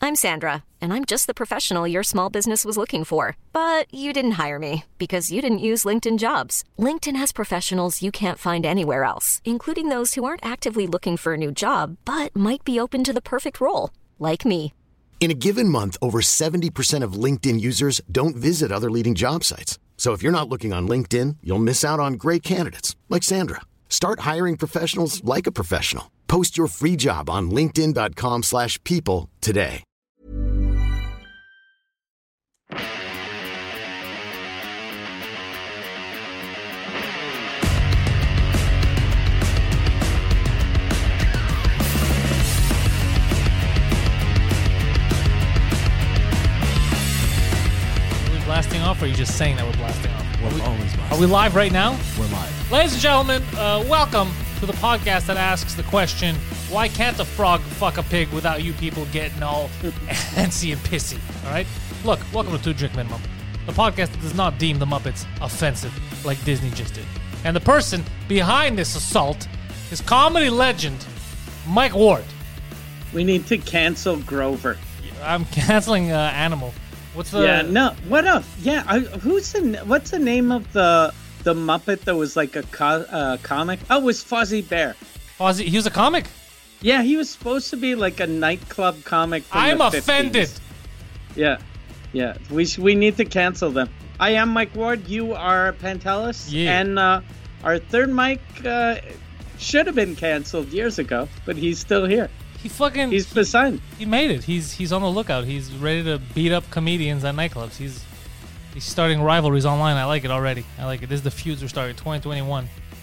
I'm Sandra, and I'm just the professional your small business was looking for. But you didn't hire me because you didn't use LinkedIn Jobs. LinkedIn has professionals you can't find anywhere else, including those who aren't actively looking for a new job, but might be open to the perfect role, like me. In a given month, over 70% of LinkedIn users don't visit other leading job sites. So if you're not looking on LinkedIn, you'll miss out on great candidates like Sandra. Start hiring professionals like a professional. Post your free job on linkedin.com/people today. Blasting off, or are you just saying that we're blasting off? We're always blasting. Are we live right now? We're live. Ladies and gentlemen, welcome to the podcast that asks the question, why can't a frog fuck a pig without you people getting all antsy and pissy? All right? Look, welcome to Two Drink Minimum, the podcast that does not deem the Muppets offensive like Disney just did. And the person behind this assault is comedy legend Mike Ward. We need to cancel Grover. I'm canceling Animal. What's the... Yeah, no, what else? Yeah, what's the name of the Muppet that was like a comic? Oh, it was Fozzie Bear. Fozzie, he was a comic? Yeah, he was supposed to be like a nightclub comic from I'm the offended. 50s. Yeah. We need to cancel them. I am Mike Ward. You are Pantelis. Yeah. And our third Mike should have been canceled years ago, but he's still here. He's beside. He made it. He's on the lookout. He's ready to beat up comedians at nightclubs. He's starting rivalries online. I like it already. I like it. This is the feuds we're starting. 2021.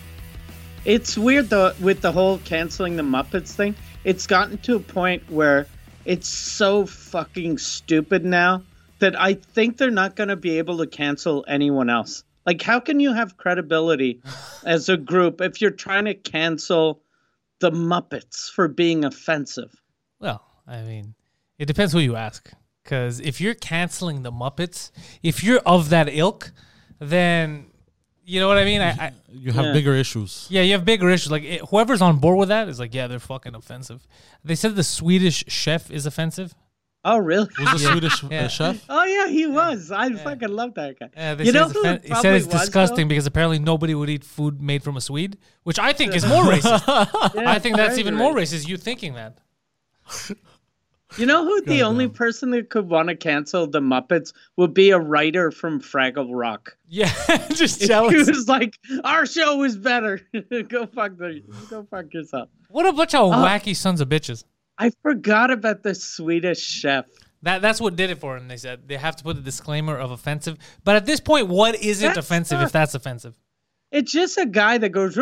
It's weird though with the whole canceling the Muppets thing. It's gotten to a point where it's so fucking stupid now that I think they're not going to be able to cancel anyone else. Like, how can you have credibility as a group if you're trying to cancel the Muppets for being offensive? Well, I mean, it depends who you ask. Because if you're canceling the Muppets, if you're of that ilk, then you know what I mean? You have bigger issues. Yeah, you have bigger issues. Like, whoever's on board with that is like, yeah, they're fucking offensive. They said the Swedish chef is offensive. Oh, really? Who's the Swedish chef? Oh, yeah, he was. I fucking love that guy. He said it's disgusting because apparently nobody would eat food made from a Swede, which I think is more racist. Yeah, I think that's even more racist, you thinking that. You know who the only person that could want to cancel the Muppets would be a writer from Fraggle Rock. Yeah, just jealous. He was like, our show is better. Go fuck yourself. What a bunch of wacky sons of bitches. I forgot about the Swedish chef. That's what did it for him. They said they have to put a disclaimer of offensive. But at this point, what isn't offensive if that's offensive? It's just a guy that goes,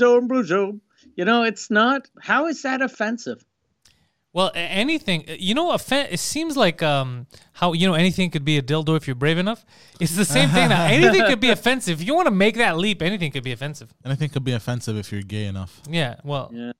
you know, it's not. How is that offensive? Well, anything, it seems like how, anything could be a dildo if you're brave enough. It's the same thing now. Anything could be offensive. If you want to make that leap, anything could be offensive. Anything could be offensive if you're gay enough. Yeah, well. Yeah.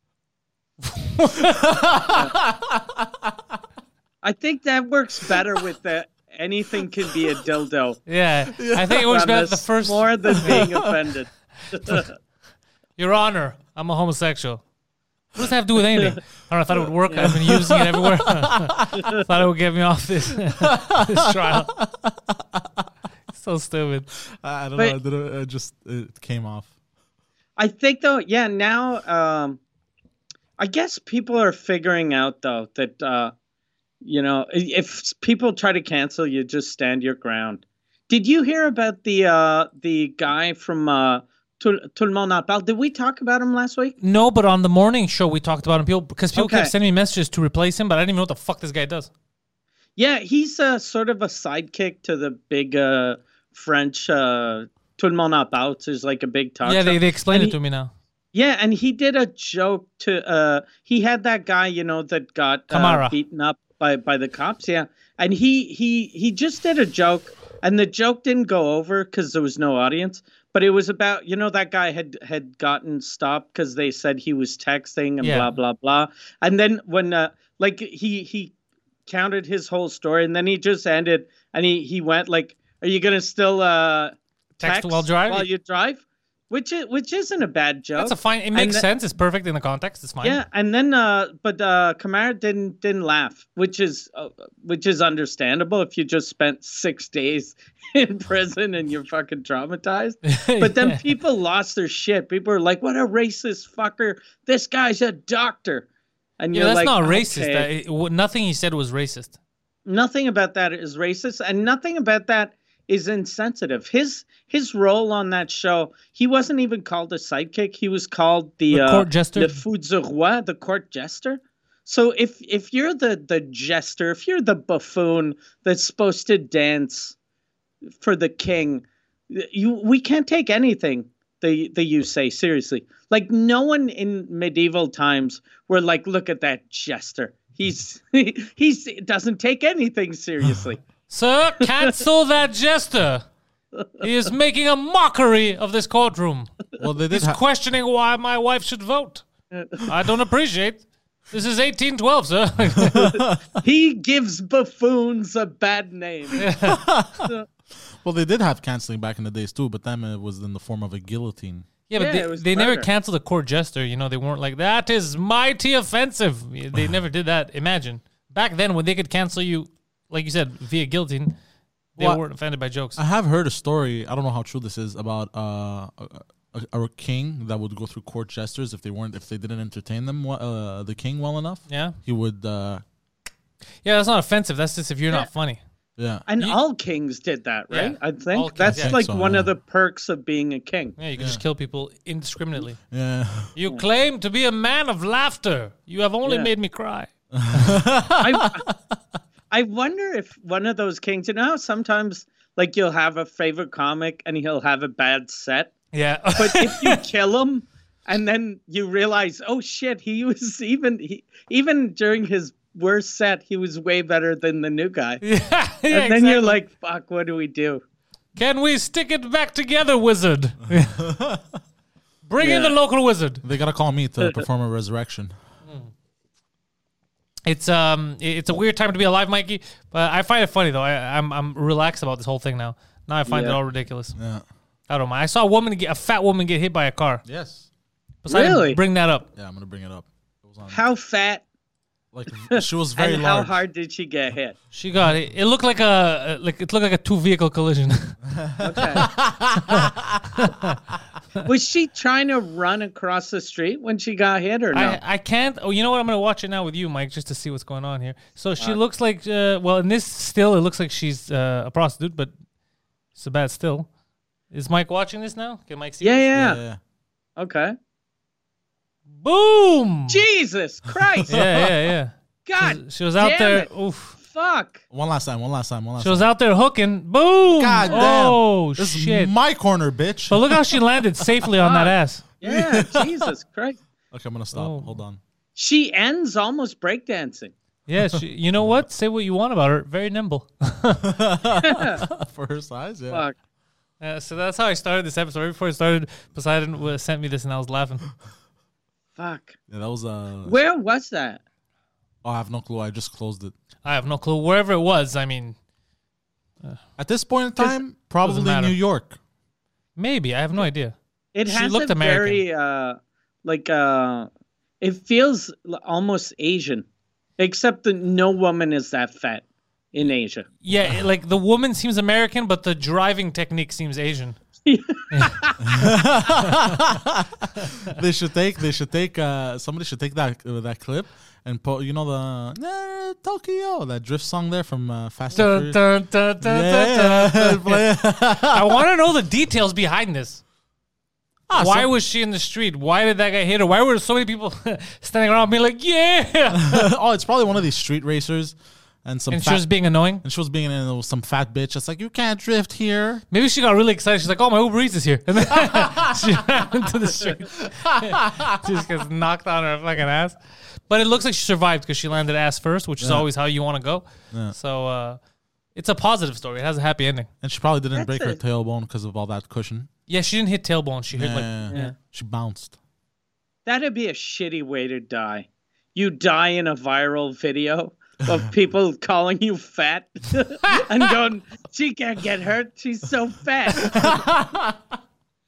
I think that works better with the anything can be a dildo. Yeah, I think it works better the first. More than being offended. Your Honor, I'm a homosexual. What does that have to do with anything? I don't know. I thought it would work. I've been using it everywhere. Thought it would get me off this trial. So stupid. I don't know. It came off. I think though, yeah. Now, I guess people are figuring out though that if people try to cancel you, just stand your ground. Did you hear about the guy from Tout le monde en parle? Did we talk about him last week? No, but on the morning show we talked about him. People kept sending me messages to replace him, but I didn't even know what the fuck this guy does. Yeah, he's sort of a sidekick to the big French Tout le monde en parle. There's like a big talk. Yeah, they explained it to me now. Yeah, and he did a joke to he had that guy, that got beaten up by the cops. Yeah, and he just did a joke, and the joke didn't go over because there was no audience. But it was about, that guy had gotten stopped because they said he was texting and blah, blah, blah. And then when, he counted his whole story and then he just ended and he went like, are you going to still text while driving? While you drive? which isn't a bad joke. That's a fine. It makes sense. It's perfect in the context. It's fine. Yeah, and then but Kamara didn't laugh, which is understandable if you just spent 6 days in prison and you're fucking traumatized. But then people lost their shit. People were like, "What a racist fucker! This guy's a doctor." And yeah, you're that's like, not racist. okay. Nothing he said was racist. Nothing about that is racist, and nothing about that is insensitive. His role on that show, he wasn't even called a sidekick. He was called the court jester, le fou du roi, the court jester. So if you're the jester, if you're the buffoon that's supposed to dance for the king, we can't take anything that you say seriously. Like, no one in medieval times were like, look at that jester. He doesn't take anything seriously. Sir, cancel that jester. He is making a mockery of this courtroom. Well, they did. He's questioning why my wife should vote. I don't appreciate. This is 1812, sir. He gives buffoons a bad name. Well, they did have canceling back in the days too, but then it was in the form of a guillotine. Yeah, but they never canceled a court jester. You know, they weren't like, that is mighty offensive. They never did that. Imagine. Back then, when they could cancel you, like you said, via guillotine, they weren't offended by jokes. I have heard a story, I don't know how true this is, about a king that would go through court jesters if they didn't entertain them, the king, well enough. Yeah. He would... yeah, that's not offensive. That's just if you're not funny. Yeah. And all kings did that, right? Yeah. I think Kings, that's like so, one of the perks of being a king. Yeah, you can just kill people indiscriminately. Yeah. You claim to be a man of laughter. You have only made me cry. I wonder if one of those kings, you know how sometimes like you'll have a favorite comic and he'll have a bad set? Yeah. But if you kill him and then you realize, oh shit, he was even during his worst set, he was way better than the new guy. Yeah, and then you're like, fuck, what do we do? Can we stick it back together, wizard? Bring in the local wizard. They got to call me to perform a resurrection. It's a weird time to be alive, Mikey, but I find it funny though. I'm relaxed about this whole thing now. Now I find it all ridiculous. Yeah. I don't mind. I saw a fat woman get hit by a car. Yes. Really? Bring that up. Yeah, I'm going to bring it up. It was on, How fat like, she was very and large. how hard did she get hit? She got it. It looked like a 2-vehicle collision. Okay. Was she trying to run across the street when she got hit or no? I can't. Oh, you know what? I'm going to watch it now with you, Mike, just to see what's going on here. So she looks like, in this still, it looks like she's a prostitute, but it's a bad still. Is Mike watching this now? Can Mike see this? Yeah. Okay. Boom! Jesus Christ! Yeah. God, she was out there. it. Oof. Fuck. One last time. She was out there hooking. Boom! God damn. Oh, this shit. is my corner, bitch. But look how she landed safely on that ass. Yeah, Jesus Christ. Okay, I'm going to stop. Oh. Hold on. She ends almost breakdancing. Yeah, you know what? Say what you want about her. Very nimble. For her size, yeah. Fuck. So that's how I started this episode. Right before it started, Poseidon sent me this and I was laughing. Fuck. Yeah, that was Where was that? Oh, I have no clue. I just closed it. I have no clue. Wherever it was, I mean... At this point in time, probably matter. New York. Maybe. I have no idea. It She has looked a American. very, it feels almost Asian. Except that no woman is that fat in Asia. Yeah, like the woman seems American, but the driving technique seems Asian. They should take somebody should take that clip and put, you know, the Tokyo, that drift song there from Fast and Furious. I want to know the details behind this. Why was she in the street? Why did that guy hit her? Why were so many people standing around being like, yeah? Oh, it's probably one of these street racers. And she was being annoying? And she was being some fat bitch. It's like, you can't drift here. Maybe she got really excited. She's like, oh, my Uber Eats is here. And then she ran into the street. She just gets knocked on her fucking ass. But it looks like she survived because she landed ass first, which is always how you want to go. Yeah. So it's a positive story. It has a happy ending. And she probably didn't break her tailbone because of all that cushion. Yeah, she didn't hit tailbone. She hit she bounced. That'd be a shitty way to die. You die in a viral video of people calling you fat and going, she can't get hurt. She's so fat.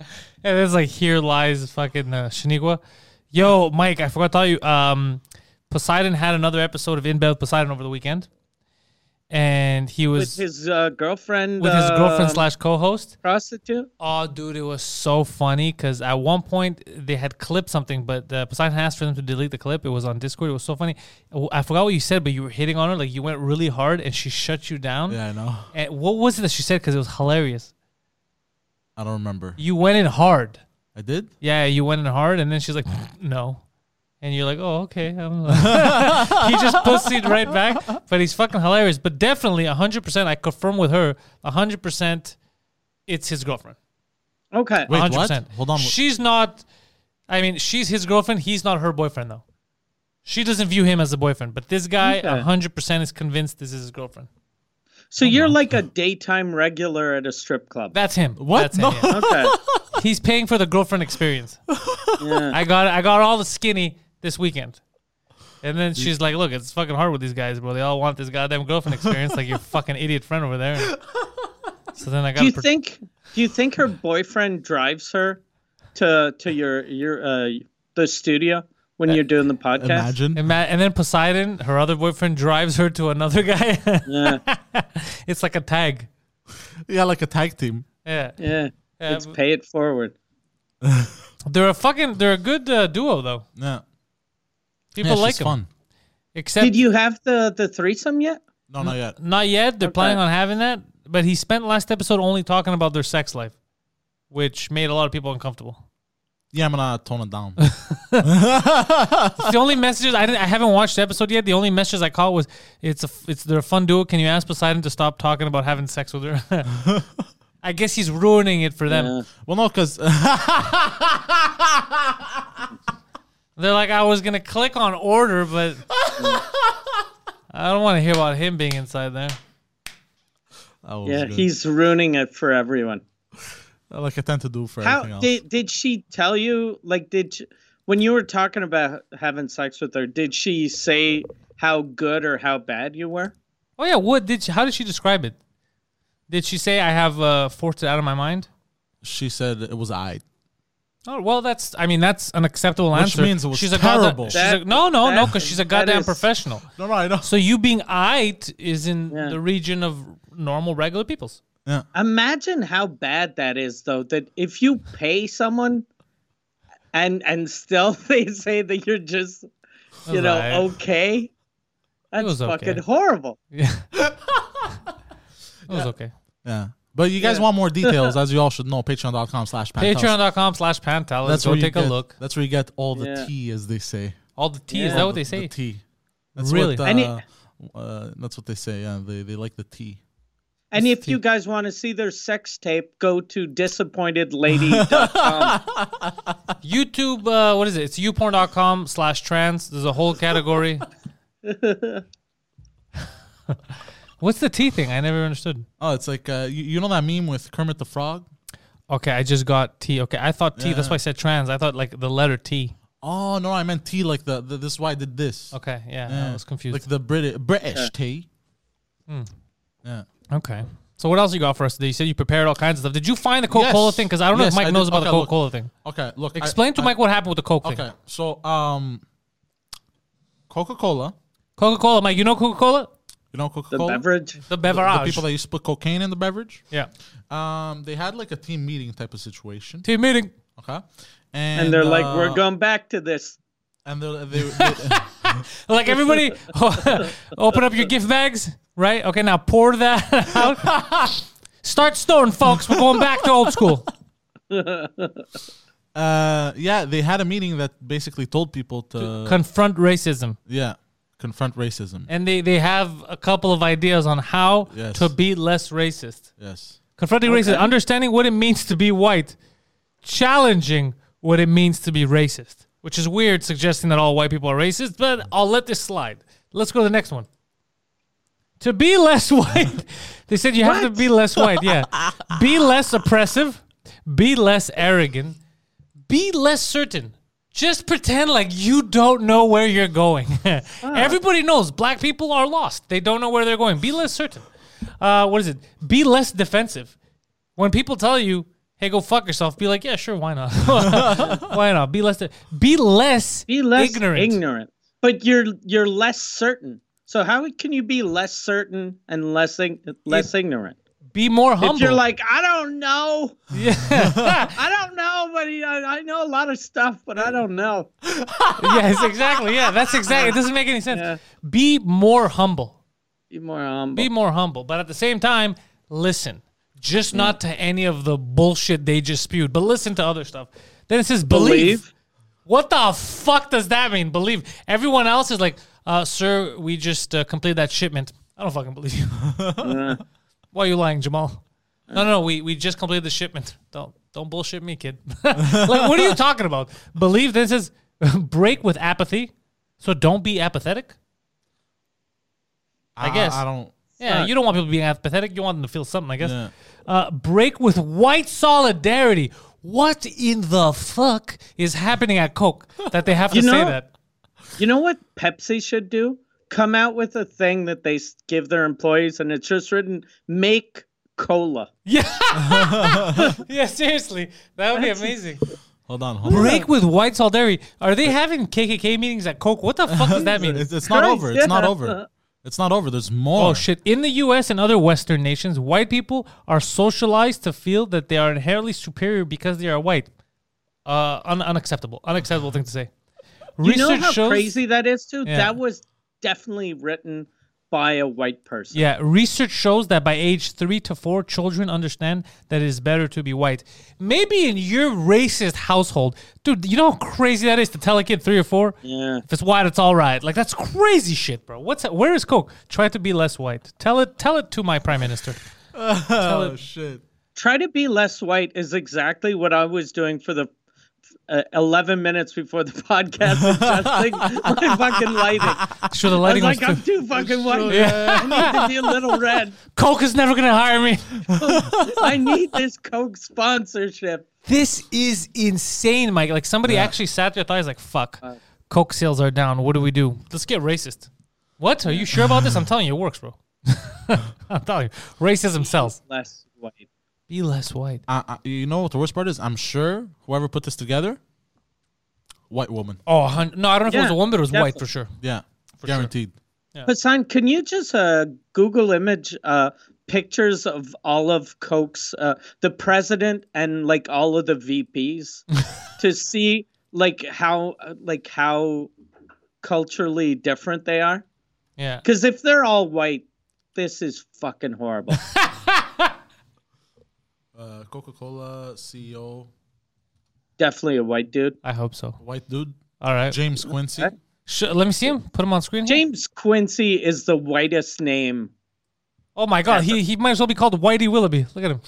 And it's like, here lies fucking Shaniqua. Yo, Mike, I forgot to tell you, Poseidon had another episode of In Bed with Poseidon over the weekend. And he was... With his girlfriend... With his girlfriend / co-host. Prostitute? Oh, dude, it was so funny because at one point they had clipped something, but Poseidon asked for them to delete the clip. It was on Discord. It was so funny. I forgot what you said, but you were hitting on her. Like, you went really hard and she shut you down. Yeah, I know. And what was it that she said? Because it was hilarious. I don't remember. You went in hard. I did? Yeah, you went in hard, and then she's like, no. And you're like, oh, okay. He just pussied right back, but he's fucking hilarious. But definitely, 100%, I confirm with her, 100%, it's his girlfriend. Okay. Wait, 100%. what? Hold on. She's not, she's his girlfriend. He's not her boyfriend, though. She doesn't view him as a boyfriend. But this guy, 100% is convinced this is his girlfriend. So you're like a daytime regular at a strip club. That's him. What? That's him, yeah. Okay. He's paying for the girlfriend experience. Yeah. I got all the skinny this weekend. And then she's like, look, it's fucking hard with these guys, bro. They all want this goddamn girlfriend experience like your fucking idiot friend over there. So then I got Do you think her boyfriend drives her to your the studio when you're doing the podcast? Imagine. And then Poseidon, her other boyfriend, drives her to another guy. Yeah. It's like a tag. Yeah, like a tag team. Yeah. Let's pay it forward. They're a good duo though. Yeah. People like she's them. fun. Except Did you have the threesome yet? No, not yet. Not yet. They're Okay. planning on having that. But he spent last episode only talking about their sex life, which made a lot of people uncomfortable. Yeah, I'm gonna tone it down. The only messages I haven't watched the episode yet. The only messages I caught was they're a fun duo. Can you ask Poseidon to stop talking about having sex with her? I guess he's ruining it for them. Yeah. Well, no, because They're like, I was gonna click on order, but I don't want to hear about him being inside there. Yeah, he's ruining it for everyone. Like I tend to do for How everything else. did she tell you? Like, when you were talking about having sex with her, did she say how good or how bad you were? Oh yeah, how did she describe it? Did she say I have forced it out of my mind? She said it was I. Oh well, that's an acceptable answer. Which means it was she's terrible. No, because she's a goddamn professional. No, I know. So you being aight is in the region of normal, regular people's. Yeah. Imagine how bad that is, though. That if you pay someone, and still they say that you're just, okay. That's fucking horrible. Yeah. It was okay. Yeah. But you guys want more details, as you all should know, patreon.com/Pantelis. Patreon.com/Pantelis. Let's go take a look. That's where you get all the tea, as they say. All the tea? Is that what they say? The tea. That's really? That's what they say, yeah. They like the tea. And if you guys want to see their sex tape, go to disappointed.lady.com. YouTube, what is it? It's youporn.com/trans. There's a whole category. What's the T thing? I never understood. Oh, it's like, you know that meme with Kermit the Frog? Okay, I just got T. Okay, I thought T. That's why I said trans. I thought like the letter T. Oh, no, I meant T like the this is why I did this. Okay, yeah. I was confused. Like the British T. Yeah. Okay. So what else you got for us today? You said you prepared all kinds of stuff. Did you find the Coca-Cola thing? Because I don't know if Mike knows about the Coca-Cola thing. Okay, look. Explain to Mike what happened with the Coke thing. Okay, so Coca-Cola. Coca-Cola, Mike, you know Coca-Cola? You know Coca-Cola? The beverage? The beverage. The people that used to put cocaine in the beverage? Yeah. They had like a team meeting type of situation. Team meeting. Okay. And they're like, we're going back to this. And they like everybody, open up your gift bags, right? Okay, now pour that out. Start storing, folks. We're going back to old school. Yeah, they had a meeting that basically told people to confront racism. Yeah, confront racism. And they have a couple of ideas on how to be less racist. Yes. Confronting racism, understanding what it means to be white, challenging what it means to be racist. Which is weird, suggesting that all white people are racist, but I'll let this slide. Let's go to the next one. To be less white, they said you have to be less white, yeah. Be less oppressive, be less arrogant, be less certain. Just pretend like you don't know where you're going. Everybody knows black people are lost. They don't know where they're going. Be less certain. What is it? Be less defensive. When people tell you, hey, go fuck yourself, be like, yeah, sure, why not? Why not? Be less ignorant. But you're less certain. So how can you be less certain and less ignorant? Be more humble. If you're like, I don't know. Yeah. I don't know, but I know a lot of stuff, but I don't know. Yes, exactly. Yeah, that's exactly. It doesn't make any sense. Yeah. Be more humble. Be more humble. Be more humble. But at the same time, listen. Just not to any of the bullshit they just spewed, but listen to other stuff. Then it says believe. What the fuck does that mean? Believe. Everyone else is like, sir, we just completed that shipment. I don't fucking believe you. Why are you lying, Jamal? No, we just completed the shipment. Don't bullshit me, kid. Like, what are you talking about? Believe. Then it says break with apathy. So don't be apathetic. I guess. I don't. Yeah, you don't want people being apathetic. You want them to feel something, I guess. Yeah. Break with white solidarity. What in the fuck is happening at Coke that they have to say that? You know what Pepsi should do? Come out with a thing that they give their employees, and it's just written, make cola. Yeah. Yeah, seriously. That would be amazing. Hold on. Break with white solidarity. Are they having KKK meetings at Coke? What the fuck does that mean? It's not over. It's not over. It's not over. There's more. Oh, shit. In the U.S. and other Western nations, white people are socialized to feel that they are inherently superior because they are white. Unacceptable. Unacceptable thing to say. You know how crazy that is, too? Yeah. That was definitely written by a white person. Yeah, research shows that by age 3 to 4, children understand that it is better to be white. Maybe in your racist household, dude, you know how crazy that is to tell a kid 3 or 4? Yeah. If it's white, it's all right. Like, that's crazy shit, bro. Where is Coke? Try to be less white. Tell it to my prime minister. Shit. Try to be less white is exactly what I was doing for the 11 minutes before the podcast, adjusting my fucking lighting. Sure, the lighting was I'm too fucking white. Yeah. I need to be a little red. Coke is never going to hire me. I need this Coke sponsorship. This is insane, Mike. Like, somebody actually sat there and thought, he's like, fuck, Coke sales are down. What do we do? Let's get racist. What? Are you sure about this? I'm telling you, it works, bro. I'm telling you. Racism sells. Less white. Be less white. You know what the worst part is? I'm sure whoever put this together, white woman. Oh, no, I don't know if it was a woman, but it was white for sure. Yeah, for guaranteed. Sure. Yeah. Hassan, can you just Google image pictures of all of Coke's, the president and like all of the VPs to see like how culturally different they are? Yeah. Because if they're all white, this is fucking horrible. Coca-Cola CEO. Definitely a white dude. I hope so. White dude. All right. James Quincy. Let me see him. Put him on screen. James Quincy is the whitest name. Oh my God. He might as well be called Whitey Willoughby. Look at him.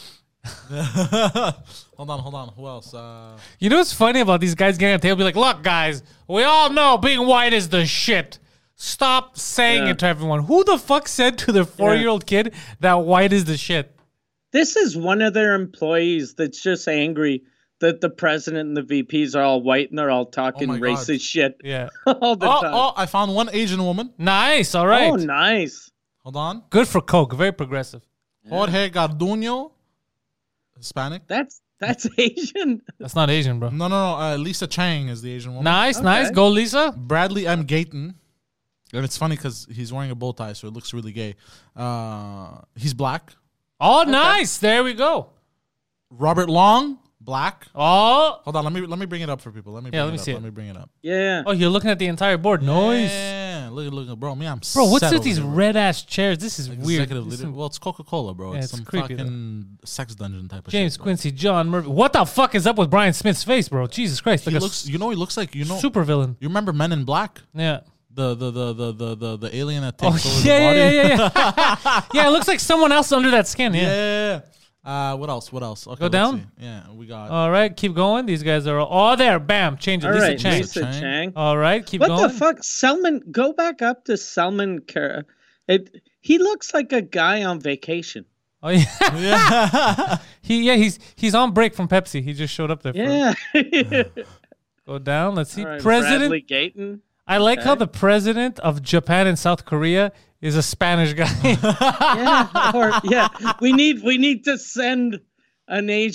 Hold on. Who else? You know what's funny about these guys getting on the table? Be like, look, guys, we all know being white is the shit. Stop saying it to everyone. Who the fuck said to their 4-year-old kid that white is the shit? This is one of their employees that's just angry that the president and the VPs are all white and they're all talking racist shit. Yeah. All the time. Oh, I found one Asian woman. Nice. All right. Oh, nice. Hold on. Good for Coke. Very progressive. Jorge Garduño. Hispanic. That's Asian. That's not Asian, bro. No. Lisa Chang is the Asian woman. Nice. Go, Lisa. Bradley M. Gayton. And it's funny because he's wearing a bow tie, so it looks really gay. He's black. Oh, nice. There we go. Robert Long, black. Oh. Hold on. Let me bring it up for people. Let me bring it up. Yeah. Oh, you're looking at the entire board. Nice. Yeah. Look, bro. Me, I'm bro, what's with these red-ass chairs? This is weird. Well, it's Coca-Cola, bro. Yeah, it's some creepy, fucking sex dungeon type of James shit. Quincy, John Murphy. What the fuck is up with Brian Smith's face, bro? Jesus Christ. He looks like, super villain. You remember Men in Black? Yeah. The alien that takes over the body. Yeah. Yeah, it looks like someone else under that skin. Yeah. What else? Okay, go down. Yeah, we got. All right, keep going. These guys are all there. Bam, change it. Lisa Chang. All right, keep going. What the fuck, Selman? Go back up to Selman. He looks like a guy on vacation. Oh yeah. He's on break from Pepsi. He just showed up there. Yeah. Go down. Let's see. Right, President Bradley Gayton. I like how the president of Japan and South Korea is a Spanish guy. We need to send an Asian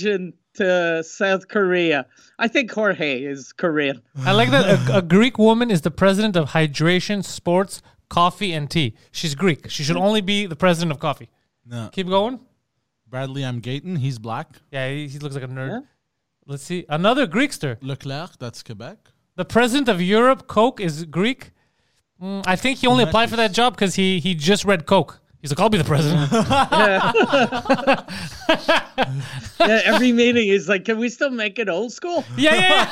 to South Korea. I think Jorge is Korean. I like that a Greek woman is the president of hydration, sports, coffee, and tea. She's Greek. She should only be the president of coffee. No. Keep going. Bradley M. Gayton, he's black. Yeah, he looks like a nerd. Yeah. Let's see. Another Greekster. Leclerc, that's Quebec. The president of Europe, Coke, is Greek. I think he only applied for that job because he just read Coke. He's like, I'll be the president. Yeah, every meeting he's like, can we still make it old school? Yeah.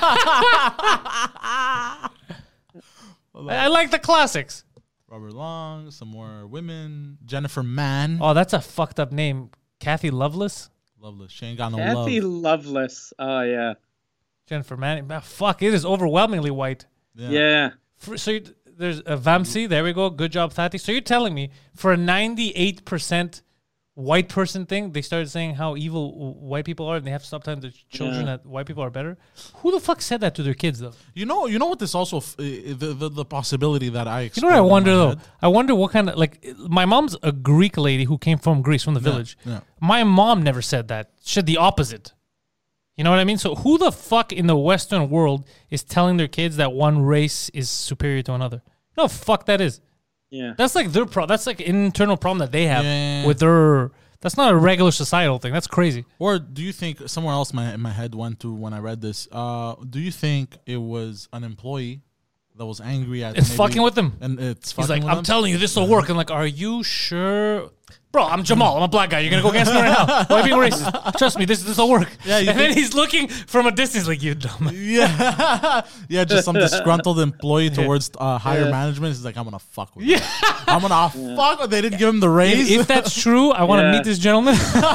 I like the classics. Robert Long, some more women. Jennifer Mann. Oh, that's a fucked up name. Kathy Loveless? Loveless. She ain't got no Kathy love. Loveless. Oh, yeah. Jennifer Manning. Fuck, it is overwhelmingly white. Yeah. There's a Vamsi. There we go. Good job, Thati. So you're telling me for a 98% white person thing, they started saying how evil white people are and they have to stop telling their children that white people are better? Who the fuck said that to their kids, though? You know what this also, the possibility that I You know what I wonder, though? I wonder what kind of, like, my mom's a Greek lady who came from Greece, from the village. Yeah. My mom never said that. She said the opposite. You know what I mean? So who the fuck in the Western world is telling their kids that one race is superior to another? No, fuck that is. Yeah. That's like their problem. That's like an internal problem that they have with their... That's not a regular societal thing. That's crazy. Or do you think, somewhere else my head went to when I read this, do you think it was an employee that was angry at... It's fucking with them. And it's He's fucking like, with I'm them? telling you, this will work. I'm like, are you sure? Bro, I'm Jamal. I'm a black guy. You're going to go against me right now. Why are you being racist? Trust me, this will work. Yeah, and then he's looking from a distance like, you dumb. Yeah. Yeah, just some disgruntled employee towards higher management. He's like, I'm going to fuck with you. I'm going to fuck with. They didn't give him the raise. If that's true, I want to meet this gentleman.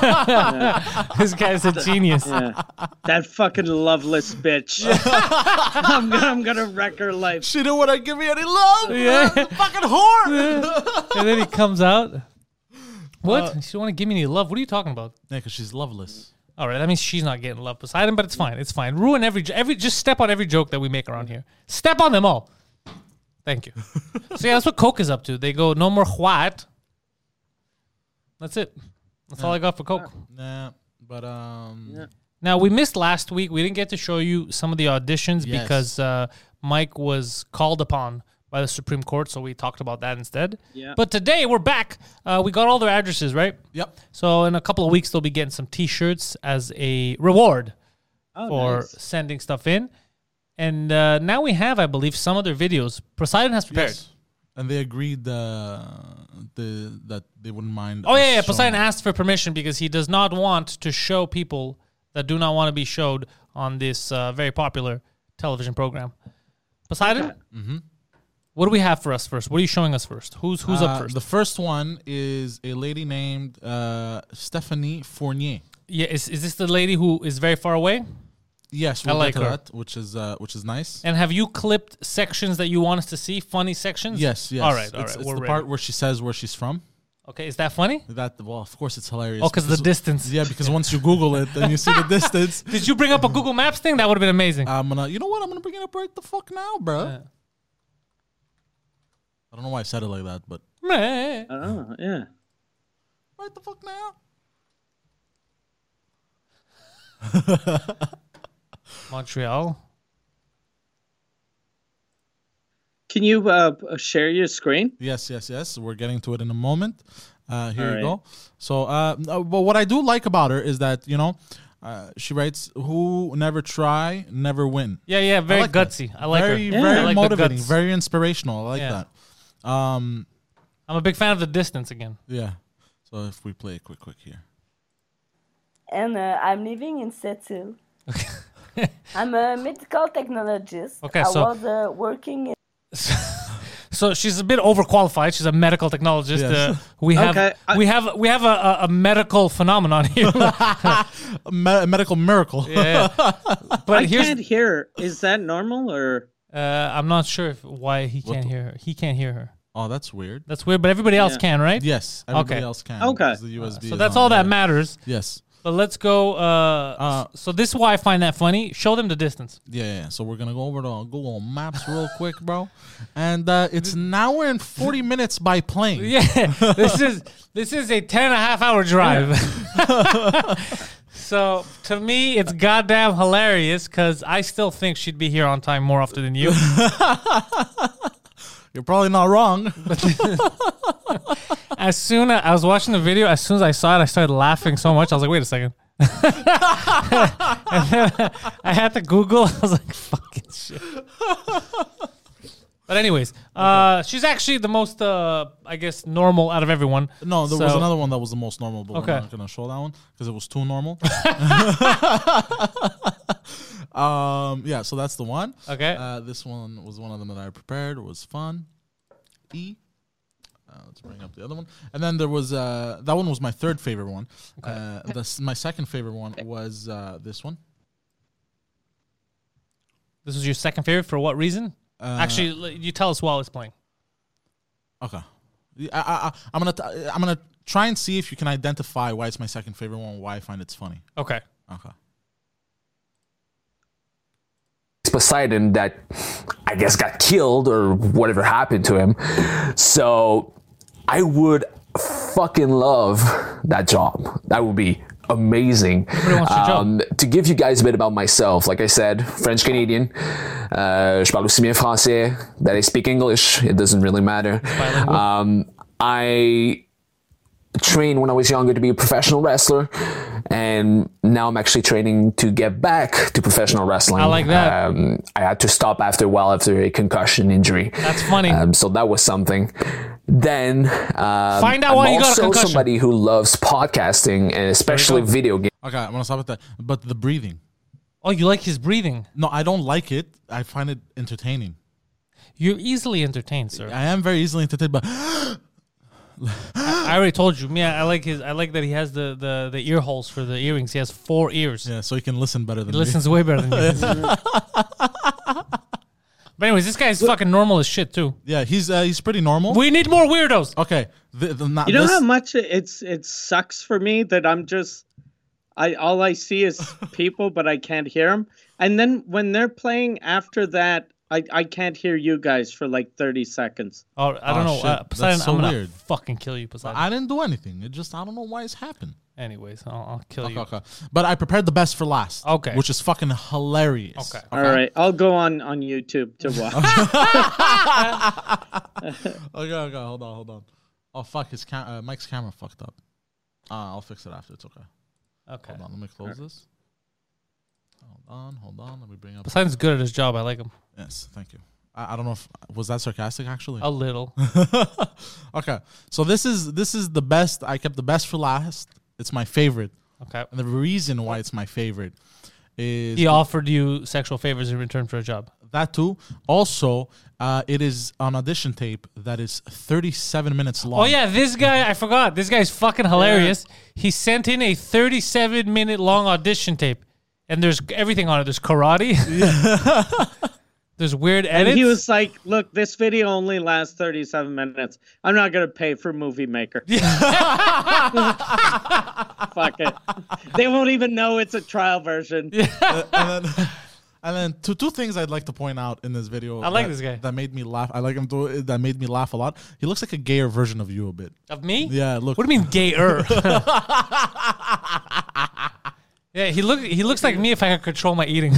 This guy's a genius. Yeah. That fucking loveless bitch. I'm gonna wreck her life. She didn't want to give me any love. Yeah. Fucking whore. And then he comes out. What? She don't want to give me any love. What are you talking about? Yeah, because she's loveless. All right, that means she's not getting love beside him, but it's fine. It's fine. Ruin every just step on every joke that we make around here. Step on them all. Thank you. So yeah, that's what Coke is up to. They go, no more white. That's it. That's all I got for Coke. Nah, but Now, we missed last week. We didn't get to show you some of the auditions Yes. because Mike was called upon by the Supreme Court, so we talked about that instead. Yeah. But today, we're back. We got all their addresses, right? Yep. So in a couple of weeks, they'll be getting some T-shirts as a reward for nice. sending stuff in. And now we have, I believe, some of their videos. Poseidon has prepared. Yes. And they agreed that they wouldn't mind. Oh, yeah. showing Poseidon it. asked for permission because he does not want to show people that do not want to be showed on this very popular television program. Poseidon? Mm-hmm. What do we have for us first? What are you showing us first? Who's up first? The first one is a lady named Stephanie Fournier. Yeah, is this the lady who is very far away? Yes, we'll like get to her. that, which is nice. And have you clipped sections that you want us to see? Funny sections? Yes. All right. It's We're the ready. part where she says where she's from. Okay, is that funny? Well, of course it's hilarious. Oh, because of the distance. Yeah, because once you Google it and you see the distance, Did you bring up a Google Maps thing? That would have been amazing. you know what? I'm gonna bring it up right the fuck now, bro. Yeah. I don't know why I said it like that, but Meh. Oh, yeah. right the fuck now. Montreal. Can you share your screen? Yes. We're getting to it in a moment. Here All you right. go. So, but what I do like about her is that she writes, "Who never try, never win." Yeah, very like that. gutsy. I like Very, her. very I like the motivating, guts. very inspirational. I like Yeah. that. I'm a big fan of the distance again. Yeah. So if we play quick here. And I'm living in Seattle. I'm a medical technologist. Okay, I so- was working in So she's a bit overqualified. She's a medical technologist. Yes. We have Okay, we have a medical phenomenon here. A medical miracle. Yeah. But I here's can't hear. Is that normal or? I'm not sure why he can't hear her. He can't hear her. Oh, that's weird. That's weird, but everybody else Yeah. can, right? Yes, everybody Okay. else can. Okay. because the USB So is that's on all that there. matters. Yes. But let's go. So this is why I find that funny. Show them the distance. Yeah. So we're gonna go over to Google Maps real quick, bro. And it's an hour and 40 minutes by plane. Yeah, this is a 10.5-hour drive. So, to me, it's goddamn hilarious because I still think she'd be here on time more often than you. You're probably not wrong. As soon as I was watching the video, as soon as I saw it, I started laughing so much. I was like, wait a second. And then I had to Google. I was like, fucking shit. But anyways, she's actually the most, I guess, normal out of everyone. No, there was another one that was the most normal, but we're not going to show that one because it was too normal. Yeah, so that's the one. Okay. This one was one of them that I prepared. It was fun. Let's bring up the other one. And then there was, that one was my third favorite one. Okay. My second favorite one was this one. This was your second favorite for what reason? Actually, you tell us while it's playing. Okay. I'm gonna try and see if you can identify why it's my second favorite one, why I find it's funny. Okay. Poseidon that I guess got killed or whatever happened to him. So I would fucking love that job. That would be amazing. To give you guys a bit about myself, like I said, French Canadian. Je parle aussi bien français. That I speak English. It doesn't really matter. I trained when I was younger to be a professional wrestler, and now I'm actually training to get back to professional wrestling. I like that. I had to stop after a while after a concussion injury. That's funny. So that was something. Then find out why you got a concussion. I'm also somebody who loves podcasting and especially video games. Okay, I'm gonna stop at that. But the breathing. Oh, you like his breathing? No, I don't like it. I find it entertaining. You're easily entertained, sir. I am very easily entertained, but I already told you. Yeah, I like that he has the ear holes for the earrings. He has 4 ears. Yeah, so he can listen better than me. He listens way better than you. But anyways, this guy's fucking normal as shit too. Yeah, he's pretty normal. We need more weirdos. Okay, you know how much it sucks for me that I'm just all I see is people, but I can't hear them. And then when they're playing after that, I can't hear you guys for like 30 seconds. Oh, I don't know. Poseidon, that's so I'm gonna weird. Fucking kill you, Poseidon. I didn't do anything. It just, I don't know why it's happened. Anyways, I'll kill you. Okay. But I prepared the best for last. Okay. Which is fucking hilarious. Okay. All right. I'll go on YouTube to watch. Okay. Hold on. Oh, fuck. Mike's camera fucked up. I'll fix it after. It's okay. Okay. Hold on. Let me close this. Hold on. Let me bring up. Poseidon's good at his job. I like him. Yes. Thank you. I don't know if was that sarcastic actually. A little. Okay. So this is the best. I kept the best for last. It's my favorite. Okay. And the reason why it's my favorite is he offered you sexual favors in return for a job. That too. Also, it is an audition tape that is 37 minutes long. Oh yeah, this guy, I forgot. This guy's fucking hilarious. Yeah. He sent in a 37-minute long audition tape. And there's everything on it. There's karate. Yeah. There's weird edits. And he was like, look, this video only lasts 37 minutes. I'm not going to pay for Movie Maker. Fuck it. They won't even know it's a trial version. Yeah. And then two things I'd like to point out in this video. I like this guy. That made me laugh. I like him too. That made me laugh a lot. He looks like a gayer version of you a bit. Of me? Yeah, look. What do you mean gayer? Yeah, he looks like me if I could control my eating.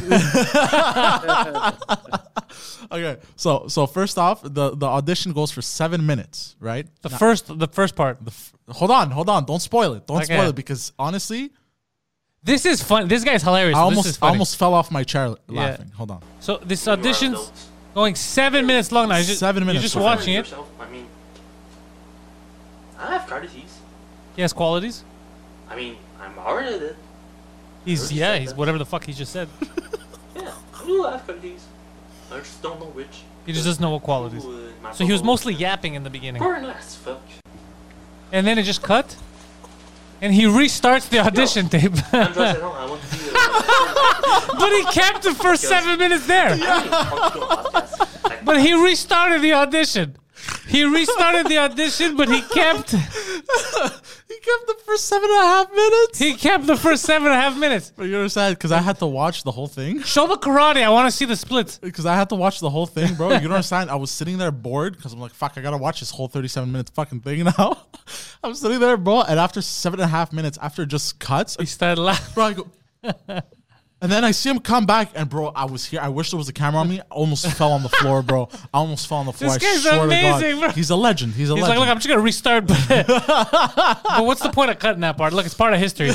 Okay, so first off, the audition goes for 7 minutes, right? The first part. Hold on, don't spoil it. Don't spoil it because honestly, this is fun. This guy's hilarious. I almost fell off my chair laughing. Hold on. So this audition's going 7 minutes long now. 7 minutes. You're just watching it. I mean, I have qualities. He has qualities. I mean, I'm already it. He's whatever the fuck he just said. Yeah, I do have qualities. I just don't know which. He just doesn't know what qualities. So he was mostly yapping in the beginning. Fuck. And then it just cut. And he restarts the audition tape. I want to be but he kept the first 7 minutes there. But he restarted the audition. But he kept... He kept the for 7.5 minutes. He kept the first 7.5 minutes. But you understand? Because I had to watch the whole thing. Show the karate. I want to see the splits. Because I had to watch the whole thing, bro. You don't understand? I was sitting there bored because I'm like, fuck, I gotta watch this whole 37 minutes fucking thing now. I'm sitting there, bro, and after 7.5 minutes, after it just cuts, He started laughing. bro, I go, and then I see him come back, and bro, I was here. I wish there was a camera on me. I almost fell on the floor, bro. I almost fell on the floor. This guy's I swear amazing, to God. bro. He's a legend. He's Like, legend. look, I'm just going to restart. But what's the point of cutting that part? Look, it's part of history.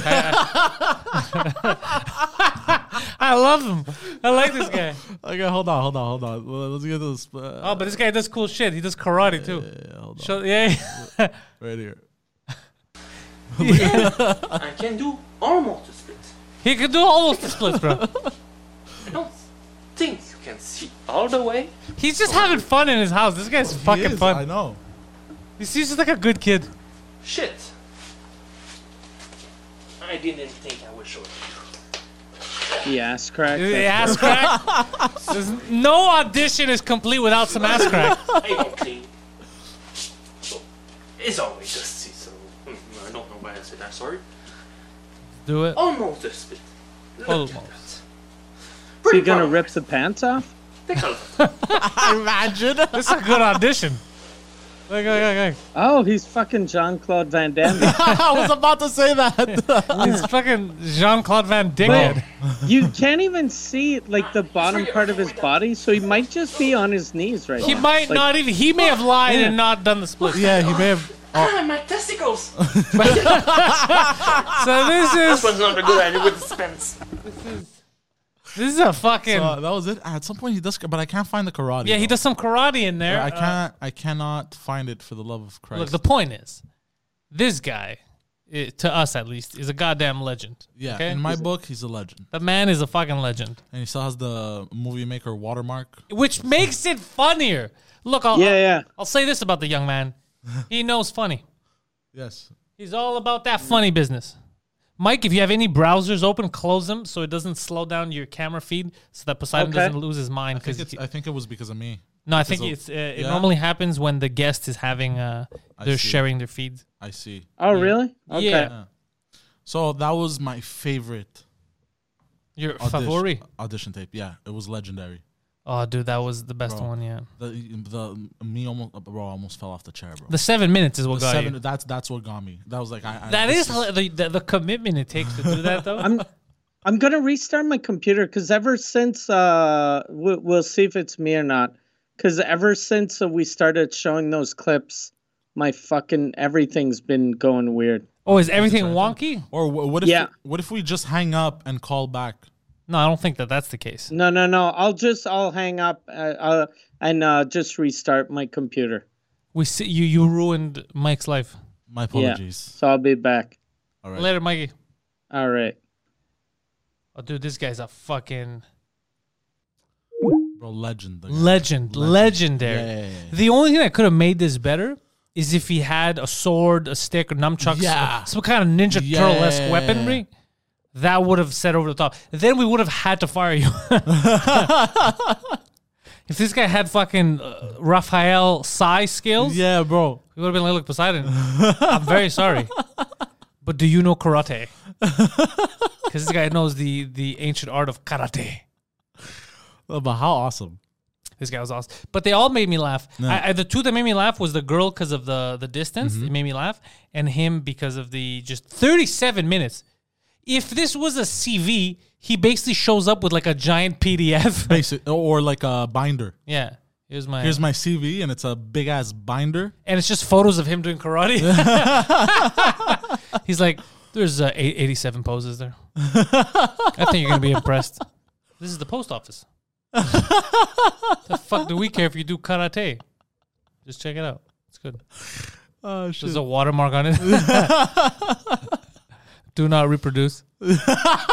I love him. I like this guy. Okay, hold on. Let's get this. Oh, but this guy does cool shit. He does karate, too. Hold on. Yeah. Right here. I can do almost a split. He can do almost the splits, bro. I don't think you can see all the way. He's just having fun in his house. This guy's fucking He is, fun. I know. He's just like a good kid. Shit. I didn't think I would show it to you. The ass crack. The ass crack. There's no audition is complete without some ass crack. I don't think. So, it's always just see, so I don't know why I said that, sorry. Do it. Almost a split. Look Almost. at that. So Pretty you're gonna proud of rip it. the pants off? Take a look. Imagine. This is a good audition. Look. Oh, he's fucking Jean-Claude Van Damme. I was about to say that. He's fucking Jean-Claude Van Dickhead. You can't even see like the bottom part of his body, so he might just be on his knees right He now. might Like, not even. He may have lied Yeah. and not done the split. Yeah, he may have. Ah, my testicles! So this This one's not a good idea with the suspense. is a fucking. That was it. At some point he does, but I can't find the karate. Yeah, he though. does some karate in there. I cannot find it for the love of Christ. Look, the point is, this guy, to us at least, is a goddamn legend. yeah, okay? in my book, he's a legend, The man is a fucking legend, and he still has the movie maker watermark. which makes it funnier. Look, I'll say this about the young man: he knows funny. Yes, He's all about that funny business. Mike, if you have any browsers open, close them so it doesn't slow down your camera feed, so that Poseidon Okay. doesn't lose his mind. I think it was because of me. No, I think because of- it yeah? normally happens when the guest is having they're see. sharing their feeds. I see. Oh, really? Okay. Yeah, So that was my favorite your favori. audition tape. Yeah, it was legendary. Oh, dude, that was the best Bro. one. Yeah, The me almost fell off the chair, bro. the 7 minutes is what The got seven, you. that's what got me. That was like That this is the commitment it takes to do that, though. I'm gonna restart my computer because ever since we'll see if it's me or not. Because ever since we started showing those clips, my fucking everything's been going weird. Oh, is everything wonky? Or what if Yeah. what if we just hang up and call back? No, I don't think that's the case. No. I'll hang up and just restart my computer. We see you ruined Mike's life. My apologies. So I'll be back. All right. Later, Mikey. All right. Oh, dude, this guy's a fucking Bro, legend. the guy. legendary. Yeah. The only thing that could have made this better is if he had a sword, a stick, or nunchucks, Yeah. some kind of Ninja Yeah. Turtle-esque weaponry. That would have set over the top. Then we would have had to fire you. If this guy had fucking Raphael Sai skills, Yeah, bro. we would have been like, look, Poseidon, I'm very sorry, but do you know karate? Because this guy knows the ancient art of karate. But how awesome. This guy was awesome. But they all made me laugh. Yeah. The two that made me laugh was the girl because of the distance. It made me laugh. And him because of the just 37 minutes. If this was a CV, he basically shows up with like a giant PDF. Basic or like a binder. Yeah. Here's my CV and it's a big ass binder. and it's just photos of him doing karate. He's like, there's 87 poses there. I think you're going to be impressed. This is the post office. The fuck do we care if you do karate? Just check it out. It's good. Oh shit. There's a watermark on it. Do not reproduce. It's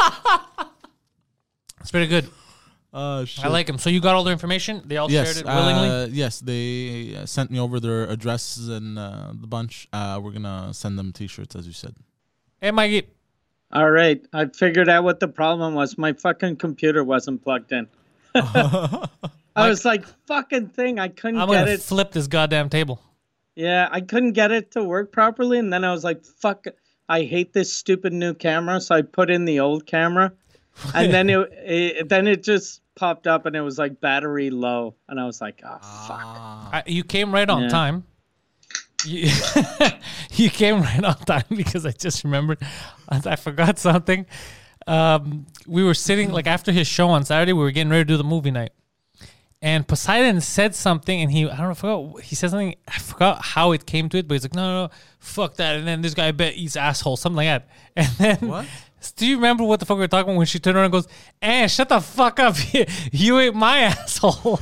pretty good. Shit. I like him. So you got all their information? They all shared it willingly? Yes, they sent me over their addresses and the bunch. We're gonna send them T-shirts, as you said. Hey, Mikey. All right. I figured out what the problem was. My fucking computer wasn't plugged in. I was like, fucking thing. I couldn't I'm get going to it. flip this goddamn table. Yeah, I couldn't get it to work properly. And then I was like, fuck. I hate this stupid new camera, so I put in the old camera, and then it just popped up and it was like battery low, and I was like, oh fuck. You came right on time. You came right on time because I just remembered I forgot something. We were sitting like after his show on Saturday, we were getting ready to do the movie night. And Poseidon said something, and I forgot. He said something. I forgot how it came to it, but he's like, no, fuck that. And then this guy, I bet, eats asshole, something like that. And then, what? Do you remember what the fuck we were talking about when she turned around and goes, shut the fuck up. You ate my asshole.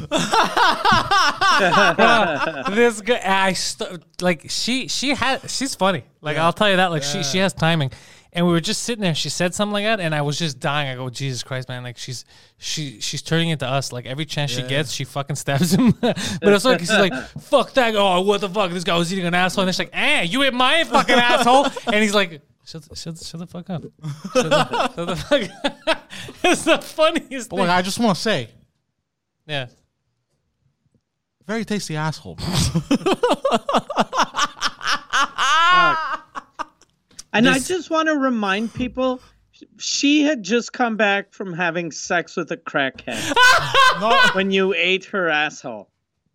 This guy, she's funny. Like, I'll tell you that. Like, she has timing. And we were just sitting there. She said something like that, and I was just dying. I go, Jesus Christ, man! Like she's turning into us. Like every chance she gets, she fucking stabs him. But it's like she's like, "Fuck that! Oh, what the fuck? This guy was eating an asshole." And she's like, you ate my fucking asshole. And he's like, Shut the fuck up. Shut the fuck up. It's the funniest thing. Look, I just want to say, yeah, very tasty asshole. And I just want to remind people, she had just come back from having sex with a crackhead when you ate her asshole.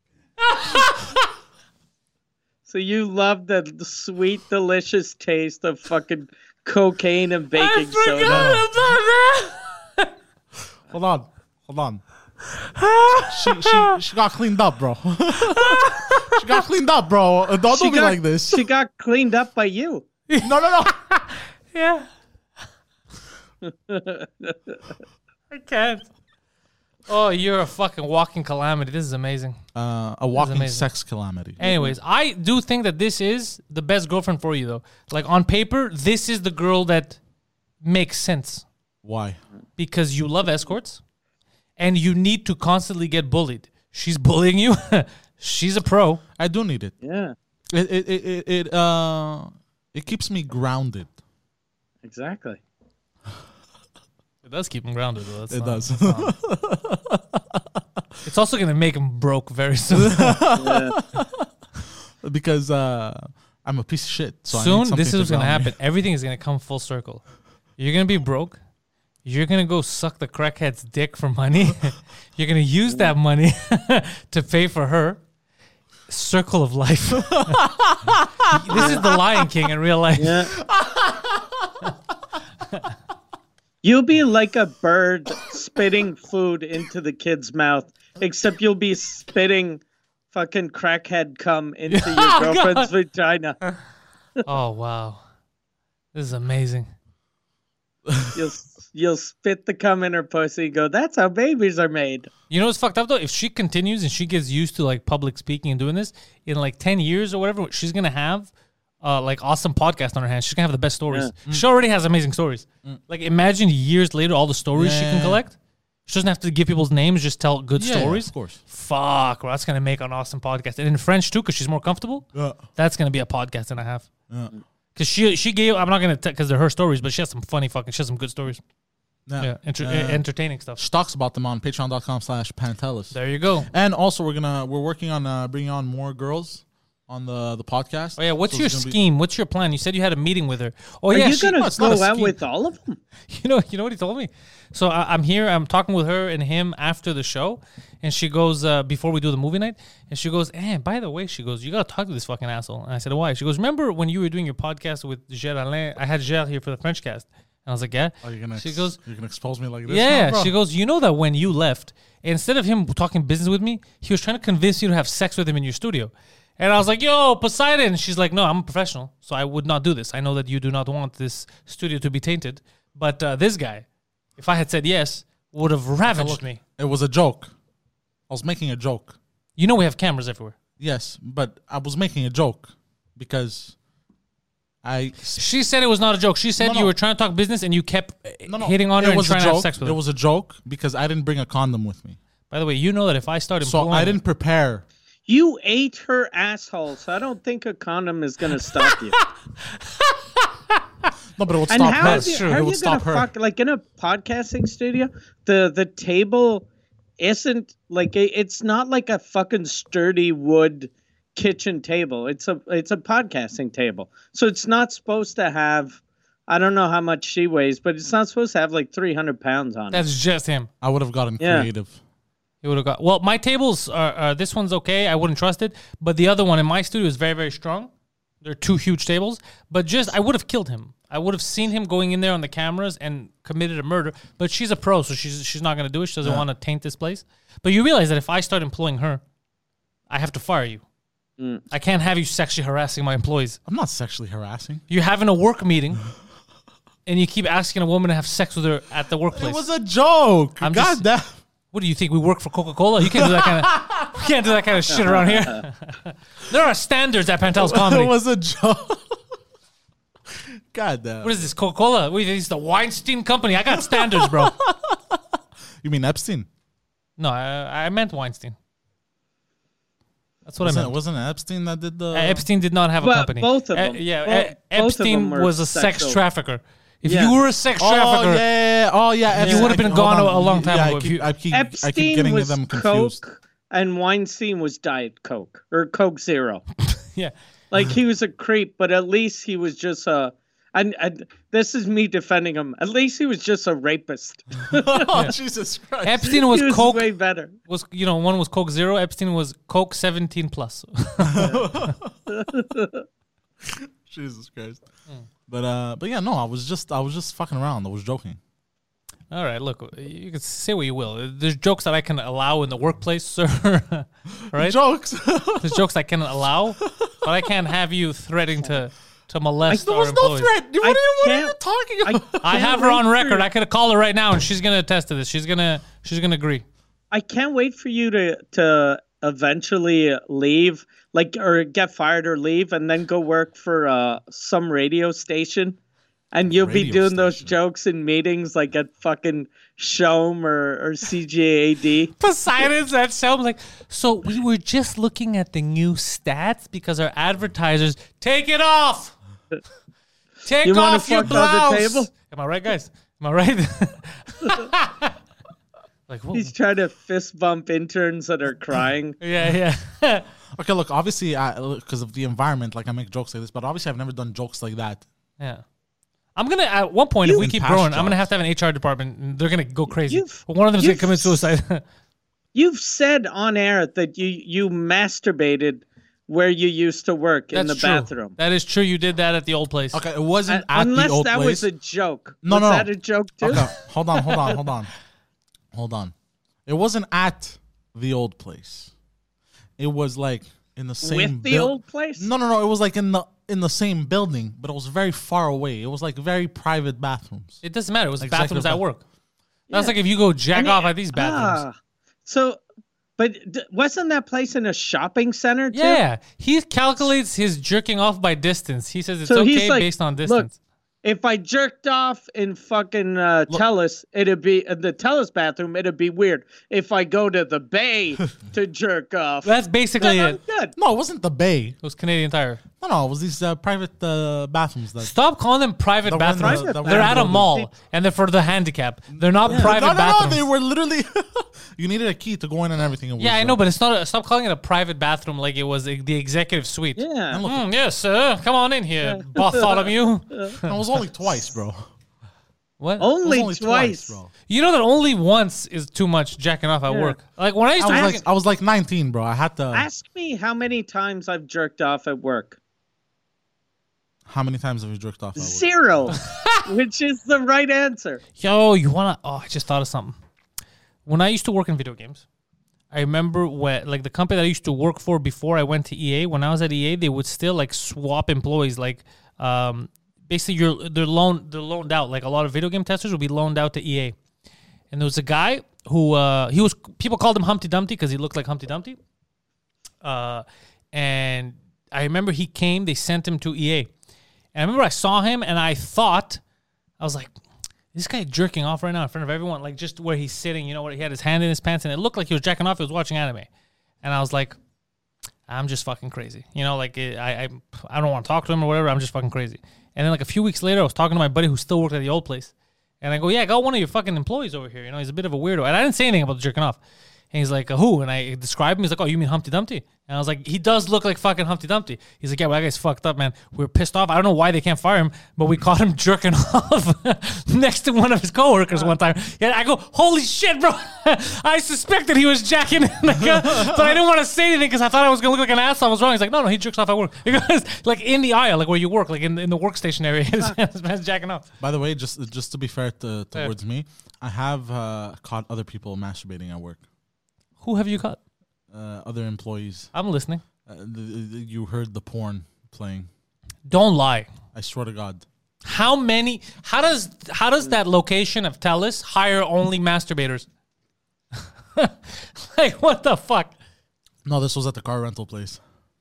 So you love the sweet, delicious taste of fucking cocaine and baking soda. Hold on. She got cleaned up, bro. She got cleaned up, bro. Don't do me like this. She got cleaned up by you. No. Yeah. I can't. Oh, you're a fucking walking calamity. This is amazing. A walking sex calamity. Anyways, I do think that this is the best girlfriend for you, though. Like, on paper, this is the girl that makes sense. Why? Because you love escorts, and you need to constantly get bullied. She's bullying you. She's a pro. I do need it. Yeah. It keeps me grounded. Exactly. It does keep him grounded, though. It does. It's also going to make him broke very soon. Because I'm a piece of shit. So soon, this is what's going to happen. Everything is going to come full circle. You're going to be broke. You're going to go suck the crackhead's dick for money. You're going to use that money to pay for her. Circle of life. This is the Lion King in real life. Yeah. You'll be like a bird spitting food into the kid's mouth, except you'll be spitting fucking crackhead cum into your girlfriend's vagina. Oh, wow. This is amazing. You'll spit the cum in her pussy and go, that's how babies are made. You know what's fucked up, though? If she continues and she gets used to, like, public speaking and doing this, in, like, 10 years or whatever, she's going to have, like, awesome podcast on her hands. She's going to have the best stories. Yeah. She already has amazing stories. Like, imagine years later all the stories she can collect. She doesn't have to give people's names, just tell good stories. Of course. Fuck, well, that's going to make an awesome podcast. And in French, too, because she's more comfortable. Yeah. That's going to be a podcast and a half. Yeah. Because she gave, I'm not going to, because they're her stories, but she has some funny fucking, she has some good stories. Yeah, entertaining stuff. She talks about them on patreon.com/Pantelis. There you go. And also we're working on bringing on more girls on the podcast. Oh yeah, what's your scheme? What's your plan? You said you had a meeting with her. Oh Are yeah, you gonna go out with all of them? You know what he told me. So I'm here. I'm talking with her and him after the show, and she goes before we do the movie night, and she goes, by the way, she goes, you gotta talk to this fucking asshole. And I said, why? She goes, remember when you were doing your podcast with Ger Alain? I had Ger here for the French cast. And I was like, yeah. Oh, you're gonna expose me like this? Yeah. She goes, you know that when you left, instead of him talking business with me, he was trying to convince you to have sex with him in your studio. And I was like, yo, Poseidon. She's like, no, I'm a professional, so I would not do this. I know that you do not want this studio to be tainted. But this guy, if I had said yes, would have ravaged me. It was a joke. I was making a joke. You know we have cameras everywhere. Yes, but I was making a joke because... She said it was not a joke. She said you were trying to talk business and you kept hitting on her and trying to have sex with her. It was a joke because I didn't bring a condom with me. By the way, you know that if I started I didn't prepare. You ate her asshole, so I don't think a condom is going to stop you. No, but it would stop her. That's true. It would stop her. Like in a podcasting studio, the table isn't like, it's not like a fucking sturdy wood, kitchen table. It's a podcasting table. So it's not supposed to have, I don't know how much she weighs, but it's not supposed to have like 300 pounds on it. That's just him. I would have gotten creative. You would have got. Well, my tables are this one's okay. I wouldn't trust it, but the other one in my studio is very, very strong. They're 2 huge tables, but I would have killed him. I would have seen him going in there on the cameras and committed a murder. But she's a pro, so she's not going to do it. She doesn't want to taint this place. But you realize that if I start employing her, I have to fire you. I can't have you sexually harassing my employees. I'm not sexually harassing. You're having a work meeting, and you keep asking a woman to have sex with her at the workplace. It was a joke. God damn. What do you think? We work for Coca-Cola? You can't do that kind of. We can't do that kind of shit around here. There are standards at Pentel's Comedy. It was a joke. God damn. What is this? Coca-Cola? This is the Weinstein Company. I got standards, bro. You mean Epstein? No, I meant Weinstein. That's what I meant. Wasn't it Epstein that did the... Epstein did not have a company. Both of them. Epstein was a sex trafficker. If you were a sex trafficker, Epstein. you would have been gone a long time ago. I keep getting was them confused. Coke, and Weinstein was Diet Coke or Coke Zero. Yeah, like he was a creep, but at least he was just a. And this is me defending him. At least he was just a rapist. Jesus Christ! Epstein was Coke. Way better. Was one was Coke Zero. Epstein was Coke 17 plus. Jesus Christ. But yeah, no, I was just fucking around. I was joking. All right, look, you can say what you will. There's jokes that I can allow in the workplace, sir. Right? Jokes. There's jokes I can allow, but I can't have you threatening to molest our employees. There was no threat. What are you talking about? I have her on record. I could call her right now, and she's gonna attest to this. She's gonna agree. I can't wait for you to eventually leave, or get fired or leave, and then go work for some radio station, and you'll be doing those jokes in meetings like at fucking Shome or CJAD. Poseidon's at Shome, like, so we were just looking at the new stats because our advertisers take it off. Take off your blouse. Am I right, guys? Am I right? Like, he's trying to fist bump interns that are crying. Yeah. Okay, look, obviously, because of the environment, like I make jokes like this, but obviously I've never done jokes like that. Yeah. I'm going to, at one point, if we keep growing, I'm going to have an HR department, and they're going to go crazy. One of them's going to commit suicide. You've said on air that you masturbated where you used to work in the bathroom. That is true. You did that at the old place. Okay, it wasn't at the old place. Unless that was a joke. No. Was that a joke too? Okay, hold on. It wasn't at the old place. It was like in the same with the old place? No. It was like in the same building, but it was very far away. It was like very private bathrooms. It doesn't matter. It was bathrooms at work. That's like if you go jack off at these bathrooms. But wasn't that place in a shopping center too? Yeah. He calculates his jerking off by distance. He says it's okay based on distance. Look, if I jerked off in fucking Telus, it'd be the Telus bathroom. It'd be weird. If I go to the Bay to jerk off, that's basically it. Good. No, it wasn't the Bay. It was Canadian Tire. No, it was these private bathrooms. Stop calling them private bathrooms. They're at a mall, and they're for the handicap. They're not private bathrooms. No, they were literally... You needed a key to go in and everything. I know, but it's not. Stop calling it a private bathroom like it was the executive suite. Yeah. Yes, sir. Come on in here, Bartholomew. It was only twice, bro. What? Only twice, bro. You know that only once is too much jacking off at work. Like when I used to I was like 19, bro. I had to... Ask me how many times I've jerked off at work. How many times have you jerked off at work? 0, which is the right answer. Yo, you wanna... Oh, I just thought of something. When I used to work in video games, I remember when, like, the company that I used to work for before I went to EA, when I was at EA, they would still, like, swap employees. Like, basically, they're loaned out. Like, a lot of video game testers would be loaned out to EA. And there was a guy who, people called him Humpty Dumpty because he looked like Humpty Dumpty. And I remember he came, they sent him to EA. And I remember I saw him, and I was like, this guy jerking off right now in front of everyone, like just where he's sitting, you know, where he had his hand in his pants, and it looked like he was jacking off. He was watching anime. And I was like, I'm just fucking crazy. You know, like I don't want to talk to him or whatever. I'm just fucking crazy. And then like a few weeks later, I was talking to my buddy who still worked at the old place. And I go, yeah, I got one of your fucking employees over here. You know, he's a bit of a weirdo. And I didn't say anything about the jerking off. And he's like, who? And I described him. He's like, oh, you mean Humpty Dumpty? And I was like, he does look like fucking Humpty Dumpty. He's like, yeah, well, that guy's fucked up, man. We were pissed off. I don't know why they can't fire him, but we caught him jerking off next to one of his coworkers one time. Yeah, I go, holy shit, bro. I suspected he was jacking, but I didn't want to say anything because I thought I was going to look like an asshole. I was wrong. He's like, no, he jerks off at work. Because like in the aisle, like where you work, like in the workstation area, this man's jacking off. By the way, just to be fair towards me, I have caught other people masturbating at work. Who have you caught? Other employees. I'm listening. You heard the porn playing. Don't lie. I swear to God. How does that location of TELUS hire only masturbators? Like, what the fuck? No, this was at the car rental place.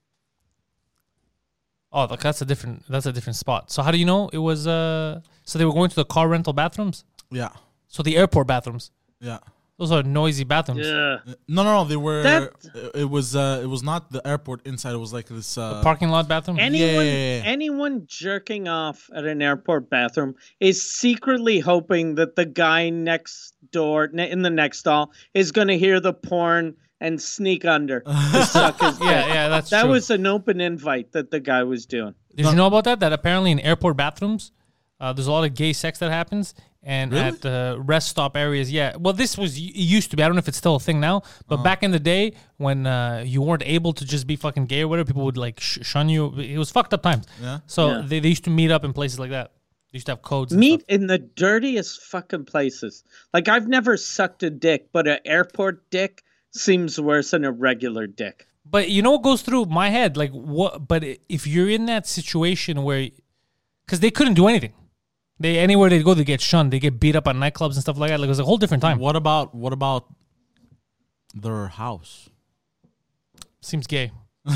Oh, that's a different spot. So how do you know it was? So they were going to the car rental bathrooms. Yeah. So the airport bathrooms. Yeah. Those are noisy bathrooms. Yeah. No. They were. It was not the airport inside. It was like this parking lot bathroom. Anyone jerking off at an airport bathroom is secretly hoping that the guy next door in the next stall is going to hear the porn and sneak under. To suck his dick. Yeah, that's that true. was an open invite that the guy was doing. Did you know about that? That apparently in airport bathrooms, there's a lot of gay sex that happens. And really? at the rest stop areas, yeah. Well, it used to be. I don't know if it's still a thing now. But back in the day when you weren't able to just be fucking gay or whatever, people would like shun you. It was fucked up times. Yeah. So They used to meet up in places like that. They used to have codes. Meet in the dirtiest fucking places. Like, I've never sucked a dick, but an airport dick seems worse than a regular dick. But you know what goes through my head? Like, what? But if you're in that situation where, because they couldn't do anything. Anywhere they go, they get shunned. They get beat up at nightclubs and stuff like that. Like, it was a whole different time. What about their house? Seems gay.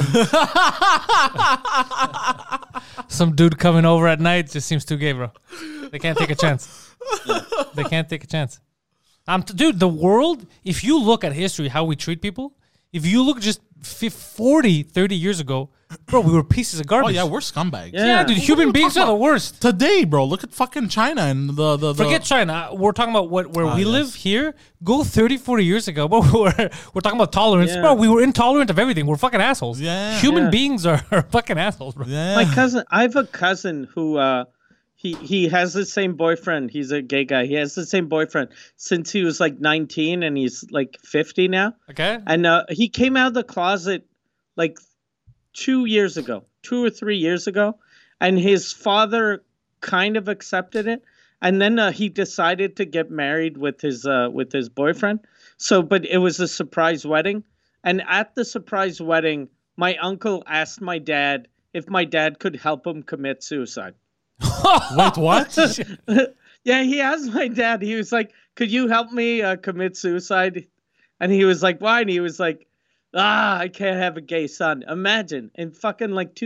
Some dude coming over at night just seems too gay, bro. They can't take a chance. They can't take a chance. Dude, the world, if you look at history, how we treat people, if you look just 40, 30 years ago, bro, we were pieces of garbage. Oh, yeah, we're scumbags. Yeah, dude, human beings are the worst. Today, bro, look at fucking China and the Forget China. We're talking about where we live here. Go 30, 40 years ago, bro. We're talking about tolerance. Yeah. Bro, we were intolerant of everything. We're fucking assholes. Yeah. Human beings are fucking assholes, bro. Yeah. I have a cousin who he has the same boyfriend. He's a gay guy. He has the same boyfriend since he was like 19 and he's like 50 now. Okay. And he came out of the closet like 2 or 3 years ago, and his father kind of accepted it, and then he decided to get married with his boyfriend. So, but it was a surprise wedding, and at the surprise wedding, my uncle asked my dad if my dad could help him commit suicide. Wait, what? Yeah, he asked my dad. He was like, "Could you help me commit suicide?" And he was like, "Why?" And he was like, I can't have a gay son. Imagine in fucking like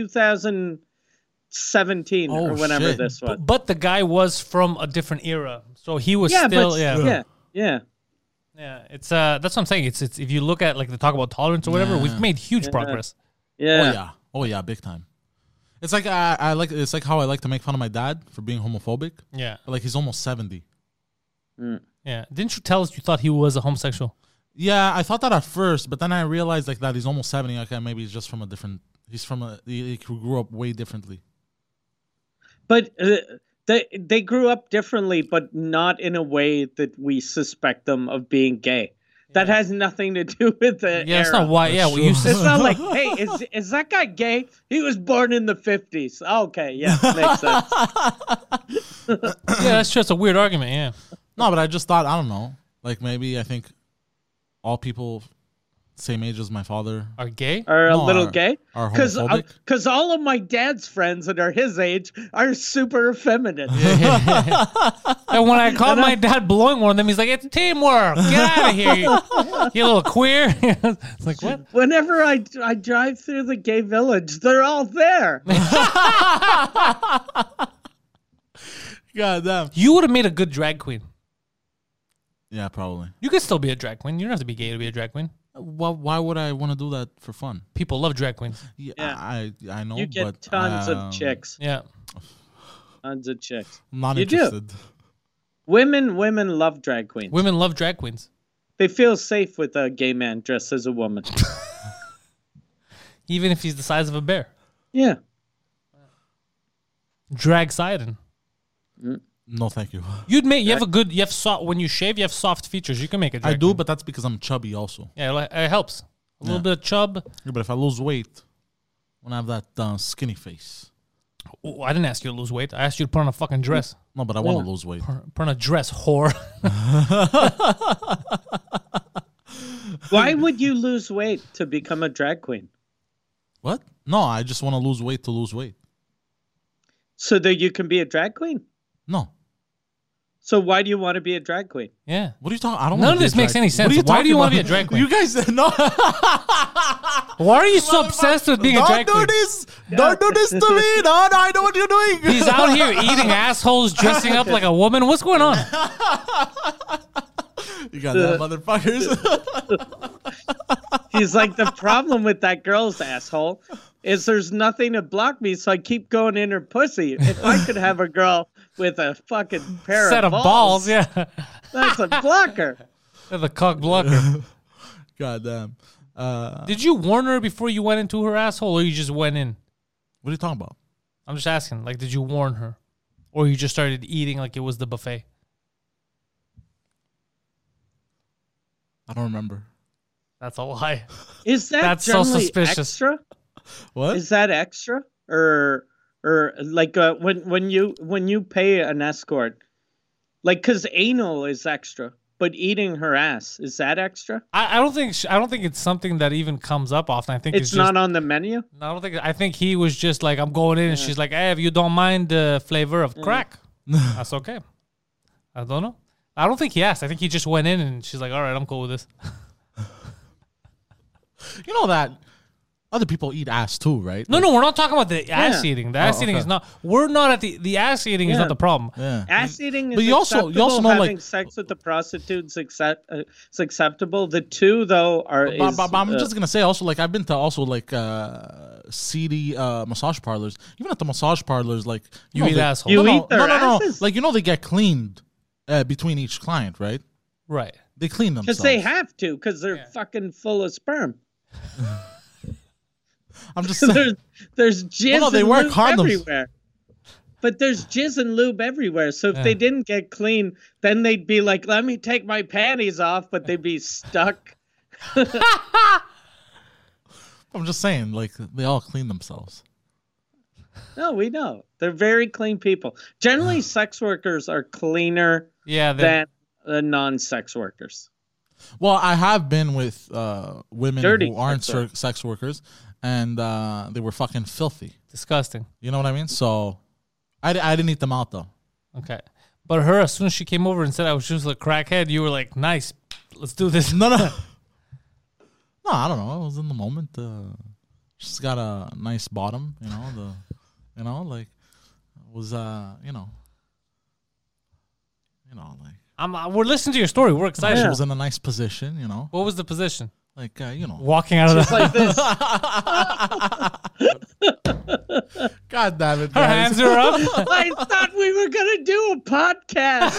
2017 or whenever this was. But the guy was from a different era, so he was still. Yeah. It's that's what I'm saying. It's if you look at like the talk about tolerance or whatever, we've made huge progress. Yeah. Oh yeah, big time. It's like it's like how I like to make fun of my dad for being homophobic. Yeah, but like he's almost 70. Yeah, didn't you tell us you thought he was a homosexual? Yeah, I thought that at first, but then I realized like that he's almost 70. Okay, maybe he's just from he grew up way differently. But they grew up differently, but not in a way that we suspect them of being gay. That has nothing to do with the era. It's not why. Yeah, well, you said it's not like, hey, is that guy gay? He was born in the 50s. Okay, yeah, makes sense. Yeah, that's just a weird argument. Yeah. No, but I just thought, I don't know, like maybe I think all people same age as my father are gay, a little gay, are homophobic. Because all of my dad's friends that are his age are super effeminate. And when I called my dad blowing one of them, he's like, "It's teamwork. Get out of here, you little queer." It's like, what? Whenever I drive through the gay village, they're all there. God damn. You would have made a good drag queen. Yeah, probably. You could still be a drag queen. You don't have to be gay to be a drag queen. Why would I want to do that for fun? People love drag queens. Yeah. I know. You get tons of chicks. Yeah. Tons of chicks. I'm not you interested. Do. Women love drag queens. Women love drag queens. They feel safe with a gay man dressed as a woman. Even if he's the size of a bear. Yeah. Drag Sidon. No, thank you. You have soft, when you shave, you have soft features. You can make a drag I do, queen. but that's because I'm chubby also. Yeah, it helps. A little bit of chub. Yeah, but if I lose weight, I want to have that skinny face. Oh, I didn't ask you to lose weight. I asked you to put on a fucking dress. No, but I want to lose weight. Put on a dress, whore. Why would you lose weight to become a drag queen? What? No, I just want to lose weight to lose weight. So that you can be a drag queen? No. So why do you want to be a drag queen? Yeah. What are you talking? I don't. None of this makes any sense. Why do you want to be a drag queen? You guys no. Why are you so obsessed with being a drag queen? Don't do this to me. No, I know what you're doing. He's out here eating assholes, dressing up like a woman. What's going on? You got that, motherfuckers. He's like, the problem with that girl's asshole is there's nothing to block me, so I keep going in her pussy. If I could have a girl with a fucking set of balls, yeah, that's a blocker. The cock blocker. God damn. Did you warn her before you went into her asshole, or you just went in? What are you talking about? I'm just asking. Like, did you warn her, or you just started eating like it was the buffet? I don't remember. That's a lie. Is that so generally suspicious? Extra? What is that extra, or like when you pay an escort, like because anal is extra, but eating her ass, is that extra? I don't think it's something that even comes up often. I think it's not on the menu. No, I don't think. I think he was just like, I'm going in, and she's like, hey, if you don't mind the flavor of crack, that's okay. I don't know. I don't think he asked. I think he just went in, and she's like, all right, I'm cool with this. You know that other people eat ass too, right? No, we're not talking about the ass eating. The ass eating is not. We're not at the ass eating is not the problem. Yeah. Ass eating is but you also know having like sex with the prostitutes is acceptable. The two though are. But I'm just gonna say also like I've been to also like seedy massage parlors. Even at the massage parlors, like you eat assholes. You eat their asses? Like they get cleaned between each client, right? Right. They clean themselves because they have to because they're fucking full of sperm. I'm just saying. There's jizz they and wear lube condoms everywhere. But there's jizz and lube everywhere. So if they didn't get clean, then they'd be like, let me take my panties off, but they'd be stuck. I'm just saying, like, they all clean themselves. No, we know. They're very clean people. Generally, sex workers are cleaner than the non-sex workers. Well, I have been with women Dirty who aren't sex workers, and they were fucking filthy. Disgusting. You know what I mean? So I didn't eat them out, though. Okay. But her, as soon as she came over and said I was just a crackhead, you were like, nice, let's do this. No, I don't know. I was in the moment. She's got a nice bottom, like it was, like. We're listening to your story. We're excited. She was in a nice position, What was the position? Like, walking out of the like this. God damn it, her guys. hands are up. I thought we were going to do a podcast.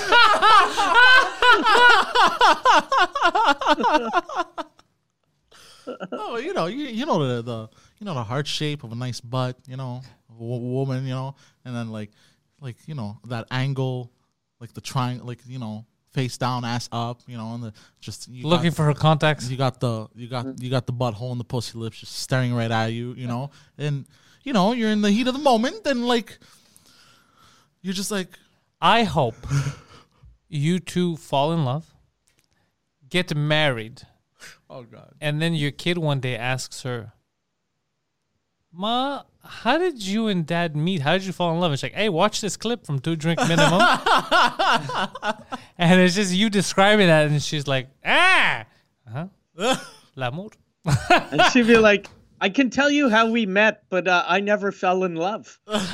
Oh, you know the heart shape of a nice butt, a woman, and then like that angle, like the triangle, like face down, ass up, and the just looking for her contacts. You got the butthole and the pussy lips just staring right at you, and you're in the heat of the moment, and like you're just like, I hope you two fall in love, get married. Oh God! And then your kid one day asks her, "Ma, how did you and Dad meet? How did you fall in love?" And she's like, "Hey, watch this clip from 2 Drink Minimum." And it's just you describing that, and she's like, l'amour. And she'd be like, "I can tell you how we met, but I never fell in love."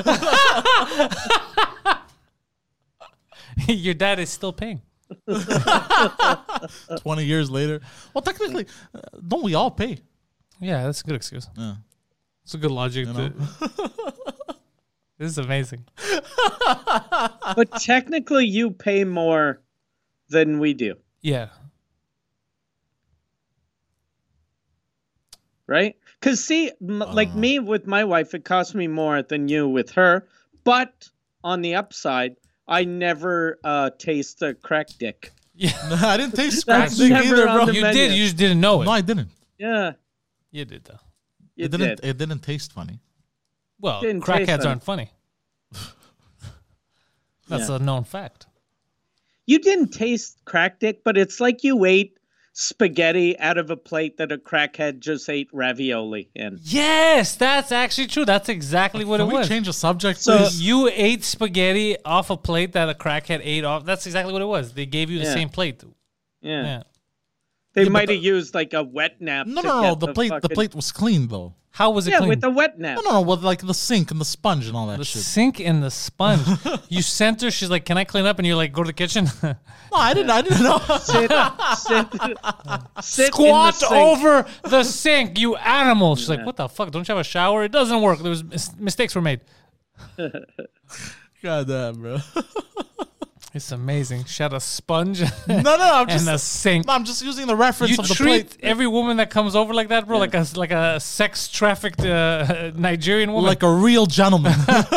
Your dad is still paying. 20 years later. Well, technically, don't we all pay? Yeah, that's a good excuse. Yeah. It's a good logic. This is amazing. But technically, you pay more than we do. Yeah. right? Because see, like me with my wife, it costs me more than you with her. But on the upside, I never taste a crack dick. Yeah, I didn't taste crack dick never either, on bro. the you menu. did. You just didn't know it. No, I didn't. Yeah, You did though. you It didn't. did. It didn't taste funny. Well, Didn't taste crackheads funny. aren't funny. That's Yeah. a known fact. You didn't taste crack dick, but it's like you ate spaghetti out of a plate that a crackhead just ate ravioli in. Yes, that's actually true. That's exactly what Can it we was. change the subject, So- please? You ate spaghetti off a plate that a crackhead ate off. That's exactly what it was. They gave you the Yeah. same plate. Yeah. Yeah. They might have used like a wet nap. No, to no, no. get The plate. The fucking- plate was clean though. How was it Yeah, clean? with the wet nap. No, no, no. With like the sink and the sponge and all that The shit. sink and the sponge. You sent her. She's like, "Can I clean up?" And you're like, "Go to the kitchen." No, I didn't. I didn't know. Sit Squat in the sink. over the sink, you animal. She's like, "What the fuck? Don't you have a shower?" It doesn't work. There was mistakes were made. God damn, bro. It's amazing. She had a sponge No, no. I'm and just. a sink. No, I'm just using the reference You of the treat plate. every woman that comes over like that, bro, like a sex trafficked Nigerian woman. Like a real gentleman.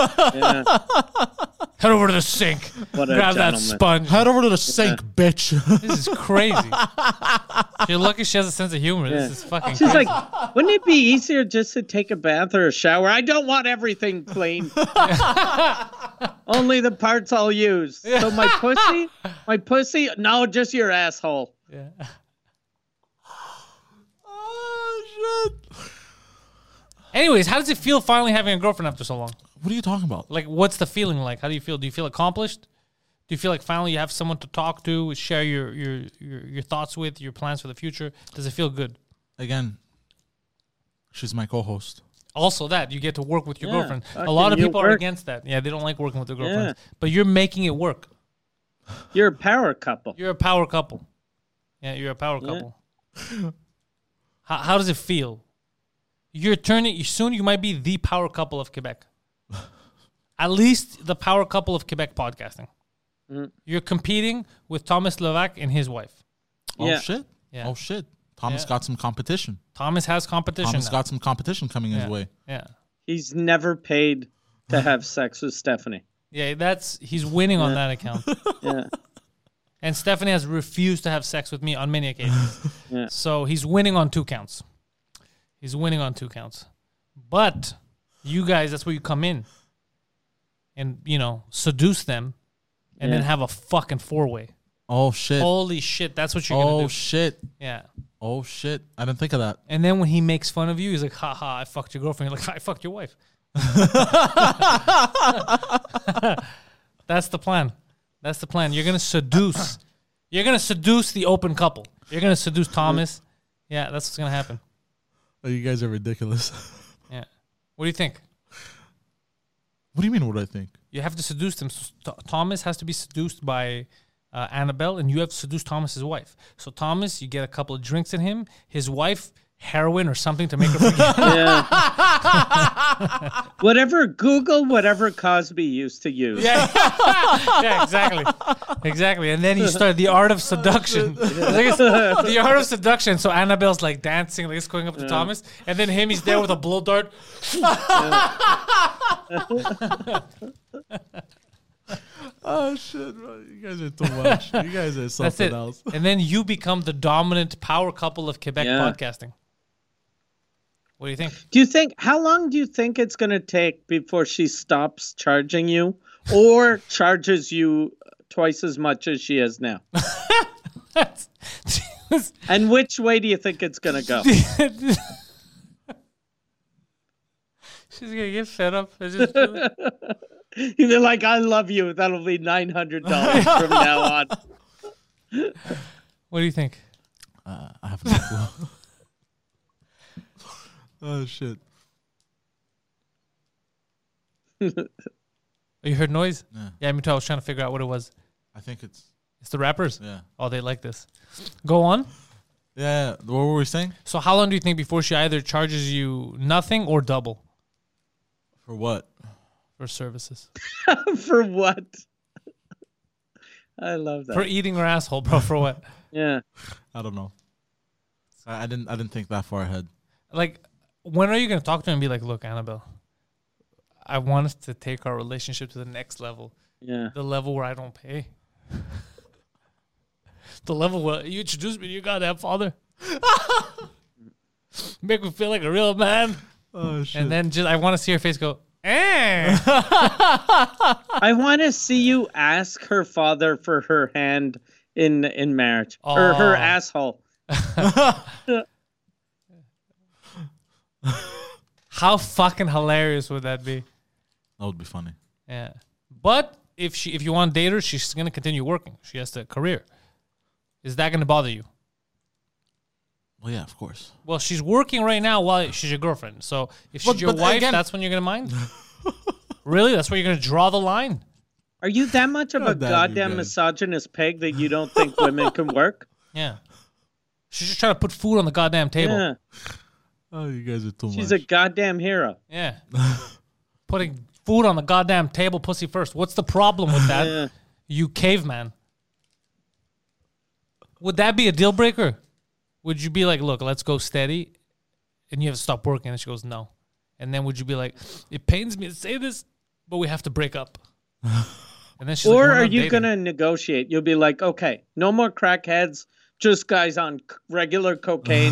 Head over to the sink, What a grab that gentleman. sponge. Head over to the sink, bitch. This is crazy. You're lucky she has a sense of humor. This is fucking She's crazy. like, wouldn't it be easier just to take a bath or a shower? I don't want everything clean. Only the parts I'll use. So my pussy, no, just your asshole. Oh shit. Anyways, how does it feel finally having a girlfriend after so long? What are you talking about? Like, what's the feeling like? How do you feel? Do you feel accomplished? Do you feel like finally you have someone to talk to, share your thoughts with, your plans for the future? Does it feel good? Again, she's my co-host. Also, that you get to work with your Yeah, girlfriend. A fucking lot of you people are work. against that. Yeah, they don't like working with their girlfriends. But you're making it work. You're a power couple. You're a power couple. Yeah, you're a power couple. How does it feel? You're turning. Soon you might be the power couple of Quebec. At least the power couple of Quebec podcasting. You're competing with Thomas Levac and his wife. Oh Yeah. shit. Yeah. Oh shit. Thomas Yeah. got some competition. Thomas has competition. Thomas now. got some competition coming his way. Yeah. He's never paid to have sex with Stephanie. Yeah, he's winning on that account. Yeah. And Stephanie has refused to have sex with me on many occasions. Yeah. So he's winning on 2 counts. He's winning on 2 counts. But you guys, that's where you come in and, seduce them and then have a fucking 4-way. Oh shit. Holy shit, that's what you're going to Oh do. shit. Yeah. Oh shit. I didn't think of that. And then when he makes fun of you, he's like, ha, I fucked your girlfriend. You're like, I fucked your wife. That's the plan. That's the plan. You're going to seduce. You're going to seduce the open couple. You're going to seduce Thomas. Yeah, that's what's going to happen. Oh, you guys are ridiculous. Yeah. What do you think? What do you mean? What do I think? You have to seduce them. So Thomas has to be seduced by Annabelle, and you have to seduce Thomas's wife. So Thomas, you get a couple of drinks in him. His wife, heroin or something to make her forget. Google whatever Cosby used to use. Yeah, yeah, exactly. And then you start the art of seduction. The art of seduction. So Annabelle's like dancing, like it's going up to Thomas, and then he's there with a blow dart. Oh shit, bro. You guys are too much. You guys are That's something it. else. And then you become the dominant power couple of Quebec podcasting. What do you think? How long do you think it's going to take before she stops charging you or charges you twice as much as she is now? And which way do you think it's going to go? She's going to get fed up. You'd be like, I love you. That'll be $900 from now on. What do you think? I have no clue. Oh shit. You heard noise? Yeah, me too. I was trying to figure out what it was. I think it's the rappers? Yeah. Oh, they like this. Go on. Yeah. What were we saying? So how long do you think before she either charges you nothing or double? For what? For services. For what? I love that. For eating her asshole, bro. For what? Yeah. I don't know. I didn't think that far ahead. Like, when are you going to talk to him and be like, look, Annabelle, I want us to take our relationship to the next level. Yeah. The level where I don't pay. The level where you introduce me to your goddamn father. Make me feel like a real man. Oh, shit. And then I want to see her face go, eh. I want to see you ask her father for her hand in marriage. Or her asshole. How fucking hilarious would that be? That would be funny. Yeah. But if you want to date her, she's going to continue working. She has a career. Is that going to bother you? Well, yeah, of course. Well, she's working right now while she's your girlfriend. So if she's your wife, that's when you're going to mind? Really? That's where you're going to draw the line? Are you that much of a goddamn misogynist pig that you don't think women can work? Yeah. She's just trying to put food on the goddamn table. Yeah. Oh, you guys are too much. She's a goddamn hero. Yeah. Putting food on the goddamn table, pussy first. What's the problem with that? Yeah. You caveman. Would that be a deal breaker? Would you be like, look, let's go steady, and you have to stop working? And she goes, no. And then would you be like, it pains me to say this, but we have to break up? And then she's or like, are you going to negotiate? You'll be like, okay, no more crackheads, just guys on regular cocaine.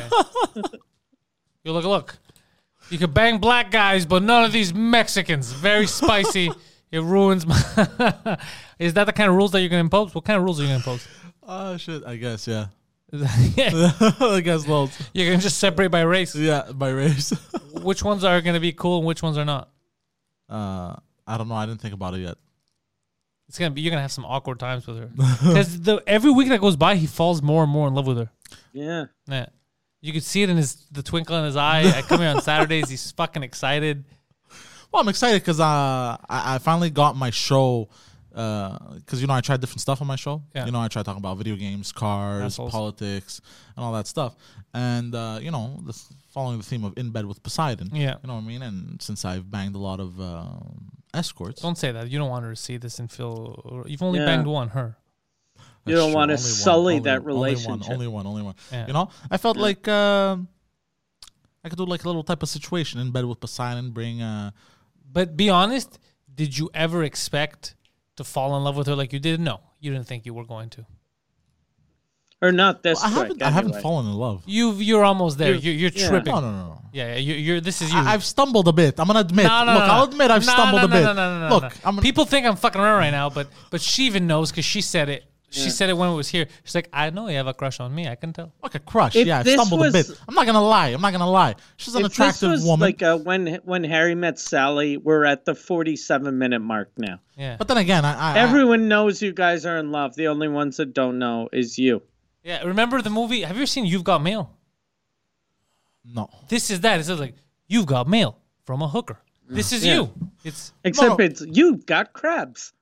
You look. You can bang black guys, but none of these Mexicans. Very spicy. It ruins my... Is that the kind of rules that you're going to impose? What kind of rules are you going to impose? Oh, shit. I guess, yeah. Yeah. I guess loads. You're going to just separate by race? Yeah, by race. Which ones are going to be cool and which ones are not? I don't know. I didn't think about it yet. You're going to have some awkward times with her. Because every week that goes by, he falls more and more in love with her. Yeah. Yeah. You could see it in the twinkle in his eye. I come here on Saturdays. He's fucking excited. Well, I'm excited because I finally got my show. Because, I tried different stuff on my show. Yeah. I tried talking about video games, cars, Assholes. politics, and all that stuff. And, following the theme of In Bed with Poseidon. Yeah. You know what I mean? And since I've banged a lot of escorts. Don't say that. You don't want her to see this and feel... You've only banged one, her. You don't want to sully that relationship. Only one. Yeah. I felt like I could do like a little type of situation In Bed with Poseidon, bring... But be honest, did you ever expect to fall in love with her like you did? No, you didn't think you were going to. Or not this quick, I haven't fallen in love. You're almost there. You're tripping. No. Yeah, you're. This is you. I've stumbled a bit. I'm gonna admit. I'll admit I've stumbled a bit. Look, people think I'm fucking around right now, but she even knows because she said it. She said it when it was here. She's like, I know you have a crush on me. I can tell. Like a crush. I've stumbled a bit. I'm not gonna lie. She's an attractive woman. Like when Harry Met Sally, we're at the 47-minute mark now. Yeah. But then again, everyone knows you guys are in love. The only ones that don't know is you. Yeah. Remember the movie? Have you ever seen You've Got Mail? No. This is that. It says like, you've got mail from a hooker. This is you. It's it's you've got crabs.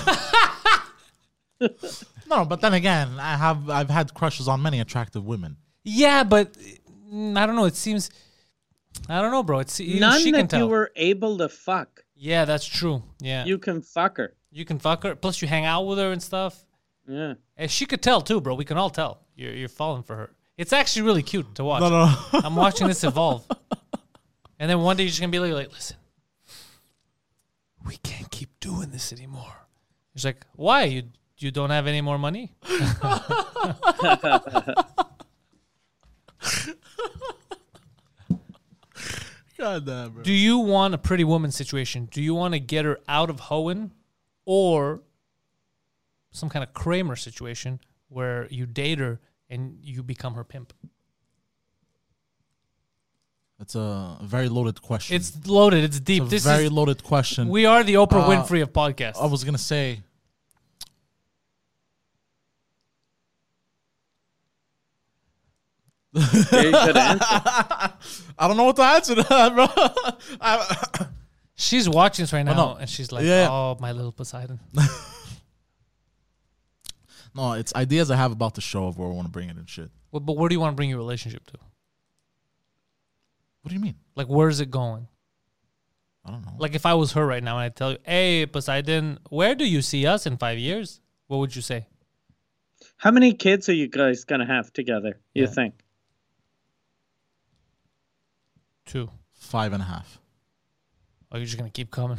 No, but then again, I've had crushes on many attractive women. Yeah, but I don't know. It seems I don't know, bro. It's none she that can tell. You were able to fuck. Yeah, that's true. Yeah, you can fuck her. You can fuck her. Plus, you hang out with her and stuff. Yeah, and she could tell too, bro. We can all tell you're falling for her. It's actually really cute to watch. No. I'm watching this evolve, and then one day you're just gonna be like, listen, we can't keep doing this anymore. She's like, why? You don't have any more money? God damn, bro. Do you want a pretty woman situation? Do you want to get her out of Hoenn, or some kind of Kramer situation where you date her and you become her pimp? It's a very loaded question. It's loaded. It's deep. It's a very loaded question. We are the Oprah Winfrey of podcasts. I was going to say... Very good answer. I don't know what to answer to that, bro. She's watching this right now, and she's like, oh, my little Poseidon. No, it's ideas I have about the show of where I want to bring it and shit. Well, but where do you want to bring your relationship to? What do you mean? Like, where's it going? I don't know. Like, if I was her right now and I tell you, hey, Poseidon, where do you see us in 5 years? What would you say? How many kids are you guys going to have together, you think? 2. 5.5. Oh, you're just going to keep coming.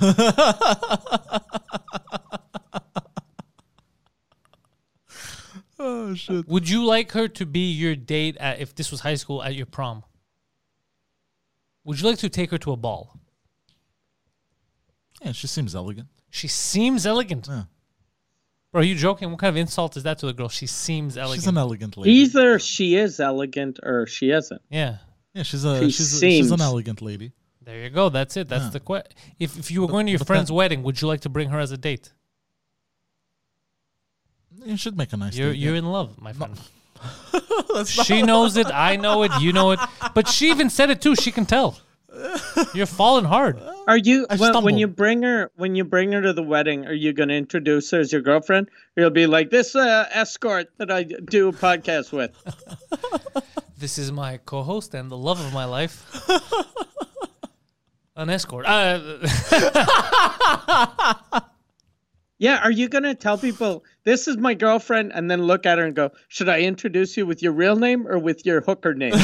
Oh, shit. Would you like her to be your date if this was high school at your prom? Would you like to take her to a ball? Yeah, she seems elegant. She seems elegant. Yeah. Bro, are you joking? What kind of insult is that to the girl? She seems elegant. She's an elegant lady. Either she is elegant or she isn't. Yeah. Yeah, she's an elegant lady. There you go. That's it. That's the question. If you were going to your friend's wedding, would you like to bring her as a date? You should make a nice You're date. You're in love, my friend. She knows it. I know it. You know it. But she even said it too. She can tell. You're falling hard. Are you when you bring her to the wedding? Are you going to introduce her as your girlfriend? Or you'll be like this escort that I do a podcast with. This is my co-host and the love of my life. An escort. Yeah, are you going to tell people, this is my girlfriend, and then look at her and go, should I introduce you with your real name or with your hooker name?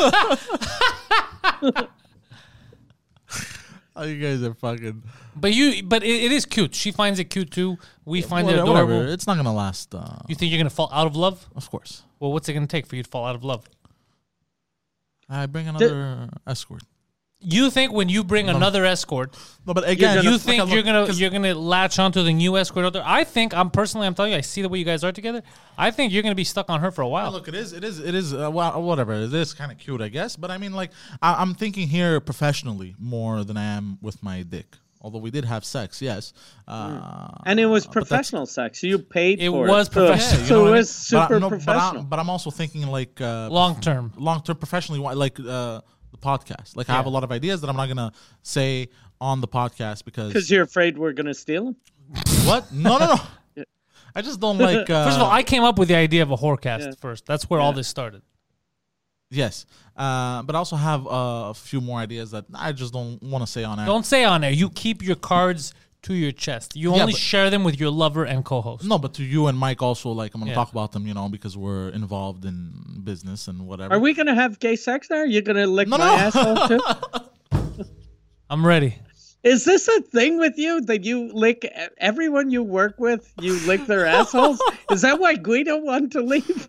Oh, you guys are fucking... But it is cute. She finds it cute too. We find it adorable. Whatever. It's not going to last. You think you're going to fall out of love? Of course. Well, what's it going to take for you to fall out of love? I bring another escort. You think when you bring another escort, no, but again, you think you're gonna latch onto the new escort out there? I think I'm telling you, I see the way you guys are together. I think you're gonna be stuck on her for a while. Look, it is. Well, whatever. It is kind of cute, I guess. But I mean, like, I'm thinking here professionally more than I am with my dick. Although we did have sex, yes. And it was professional sex. You paid for it. It was professional. Yeah, so it was super professional. But I'm also thinking like long term professionally, like the podcast. Like I have a lot of ideas that I'm not gonna say on the podcast because you're afraid we're gonna steal them. What? No. I just don't like. First of all, I came up with the idea of a whorecast first. That's where all this started. Yes, but I also have a few more ideas that I just don't want to say on air. Don't say on air. You keep your cards to your chest. You only share them with your lover and co-host. No, but to you and Mike also, like, I'm going to talk about them, because we're involved in business and whatever. Are we going to have gay sex there? You're going to lick my asshole too? I'm ready. Is this a thing with you that you lick everyone you work with? You lick their assholes? Is that why Guido wanted to leave?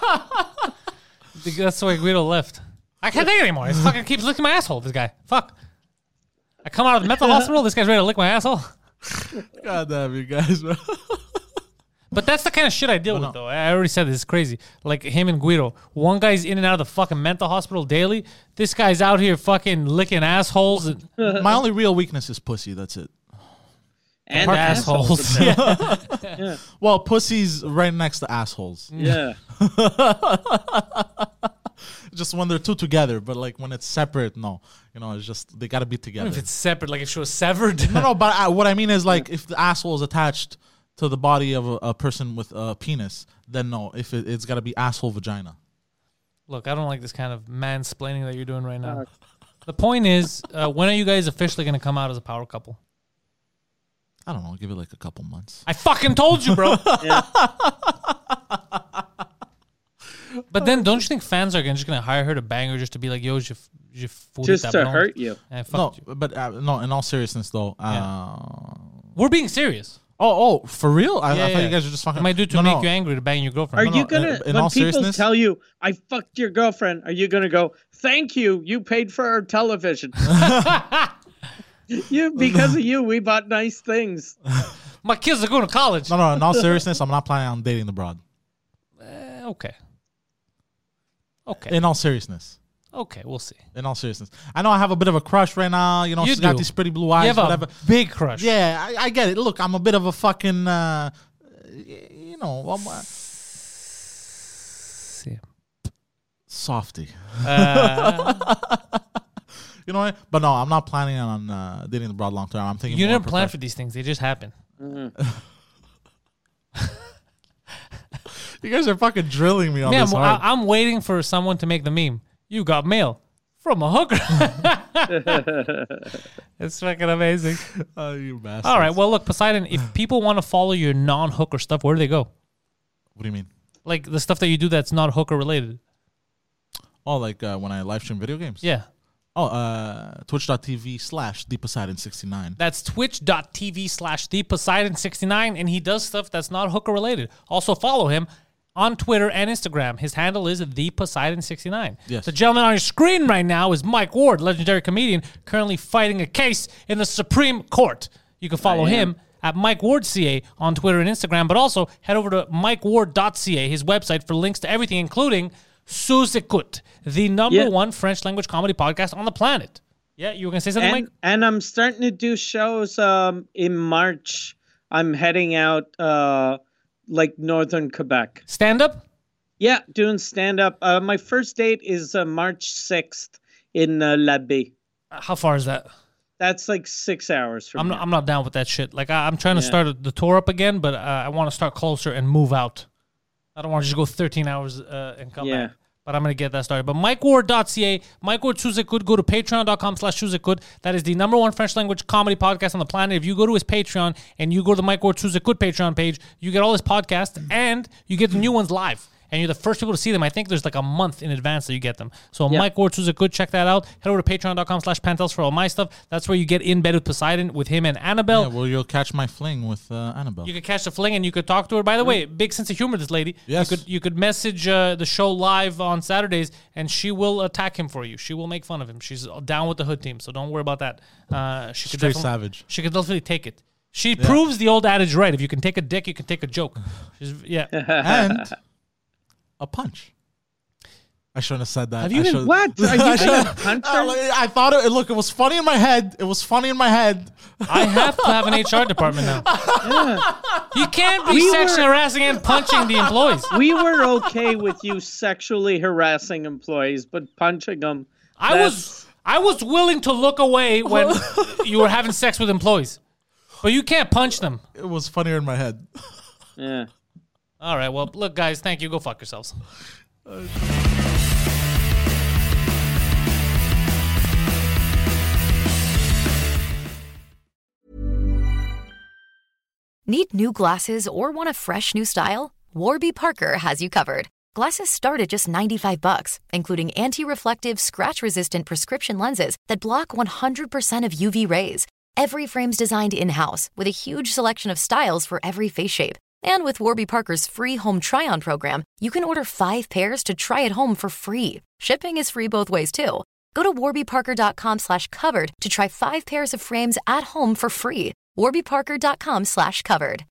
That's why Guido left. I can't take it anymore. He fucking keeps licking my asshole, this guy. Fuck. I come out of the mental hospital, this guy's ready to lick my asshole. God damn you guys, bro. But that's the kind of shit I deal with, though. I already said this is crazy. Like him and Guido. One guy's in and out of the fucking mental hospital daily. This guy's out here fucking licking assholes. My only real weakness is pussy. That's it. And assholes. Yeah. Well, pussy's right next to assholes. Yeah. Just when they're two together, but like when it's separate, no. It's just they gotta be together. If it's separate, like if she was severed. No. But what I mean is like if the asshole is attached to the body of a person with a penis, then no. If it's gotta be asshole vagina. Look, I don't like this kind of mansplaining that you're doing right now. The point is, when are you guys officially gonna come out as a power couple? I don't know. Give it like a couple months. I fucking told you, bro. But then, don't you think fans are just gonna hire her to bang her just to be like, "Yo, just to hurt you"? No, but no. In all seriousness, though, we're being serious. Oh, for real? I thought you guys were just fucking. It might do to make you angry to bang your girlfriend. Are you gonna? When people tell you, "I fucked your girlfriend," are you gonna go, "Thank you, you paid for our television"? Because of you, we bought nice things. My kids are going to college. No. In all seriousness, I'm not planning on dating the broad. Okay. In all seriousness. Okay, we'll see. In all seriousness, I know I have a bit of a crush right now. She's got these pretty blue eyes. You have whatever. A big crush. Yeah, I get it. Look, I'm a bit of a fucking, softy. You know what? But no, I'm not planning on dating the broad long term. I'm thinking you never plan for these things; they just happen. Mm-hmm. You guys are fucking drilling me on this hard. I'm waiting for someone to make the meme. You got mail from a hooker. It's fucking amazing. Oh, you bastard. All right, well, look, Poseidon, if people want to follow your non-hooker stuff, where do they go? What do you mean? Like the stuff that you do that's not hooker related. Oh, like when I live stream video games? Yeah. Twitch.tv/ThePoseidon69. That's twitch.tv/ThePoseidon69, and he does stuff that's not hooker related. Also follow him on Twitter and Instagram. His handle is ThePoseidon69. Yes. The gentleman on your screen right now is Mike Ward, legendary comedian, currently fighting a case in the Supreme Court. You can follow him at Mike Ward CA on Twitter and Instagram, but also head over to MikeWard.ca, his website, for links to everything, including Sous Écoute, the number one French language comedy podcast on the planet. Yeah, you were going to say something, Mike? And I'm starting to do shows in March. I'm heading out like northern Quebec. Stand-up? Yeah, doing stand-up. My first date is March 6th in L'Abbé. How far is that? That's like 6 hours from here. I'm not down with that shit. Like, I'm trying to start the tour up again, but I want to start closer and move out. I don't want to just go 13 hours and come back. But I'm going to get that started. But MikeWard.ca, Mike Ward Sous Écoute, go to patreon.com/Sous Écoute. That is the number one French language comedy podcast on the planet. If you go to his Patreon and you go to the Mike Ward Sous Écoute Patreon page, you get all his podcasts and you get the new ones live. And you're the first people to see them. I think there's like a month in advance that you get them. So Mike Ward Sous Écoute, check that out. Head over to patreon.com/Pantels for all my stuff. That's where you get in bed with Poseidon with him and Annabelle. Yeah, well, you'll catch my fling with Annabelle. You could catch the fling and you could talk to her. By the way, big sense of humor, this lady. Yes. You could message the show live on Saturdays and she will attack him for you. She will make fun of him. She's down with the hood team, so don't worry about that. Straight savage. She could definitely take it. She proves the old adage right. If you can take a dick, you can take a joke. And a punch. I shouldn't have said that. Have you been what? Are you a puncher? I thought it. Look, it was funny in my head. I have to have an HR department now. You can't be sexually harassing and punching the employees. We were okay with you sexually harassing employees, but punching them. I was willing to look away when you were having sex with employees, but you can't punch them. It was funnier in my head. Yeah. All right, well, look, guys, thank you. Go fuck yourselves. Need new glasses or want a fresh new style? Warby Parker has you covered. Glasses start at just $95, including anti-reflective, scratch-resistant prescription lenses that block 100% of UV rays. Every frame's designed in-house with a huge selection of styles for every face shape. And with Warby Parker's free home try-on program, you can order 5 pairs to try at home for free. Shipping is free both ways, too. Go to warbyparker.com/covered to try 5 pairs of frames at home for free. warbyparker.com/covered.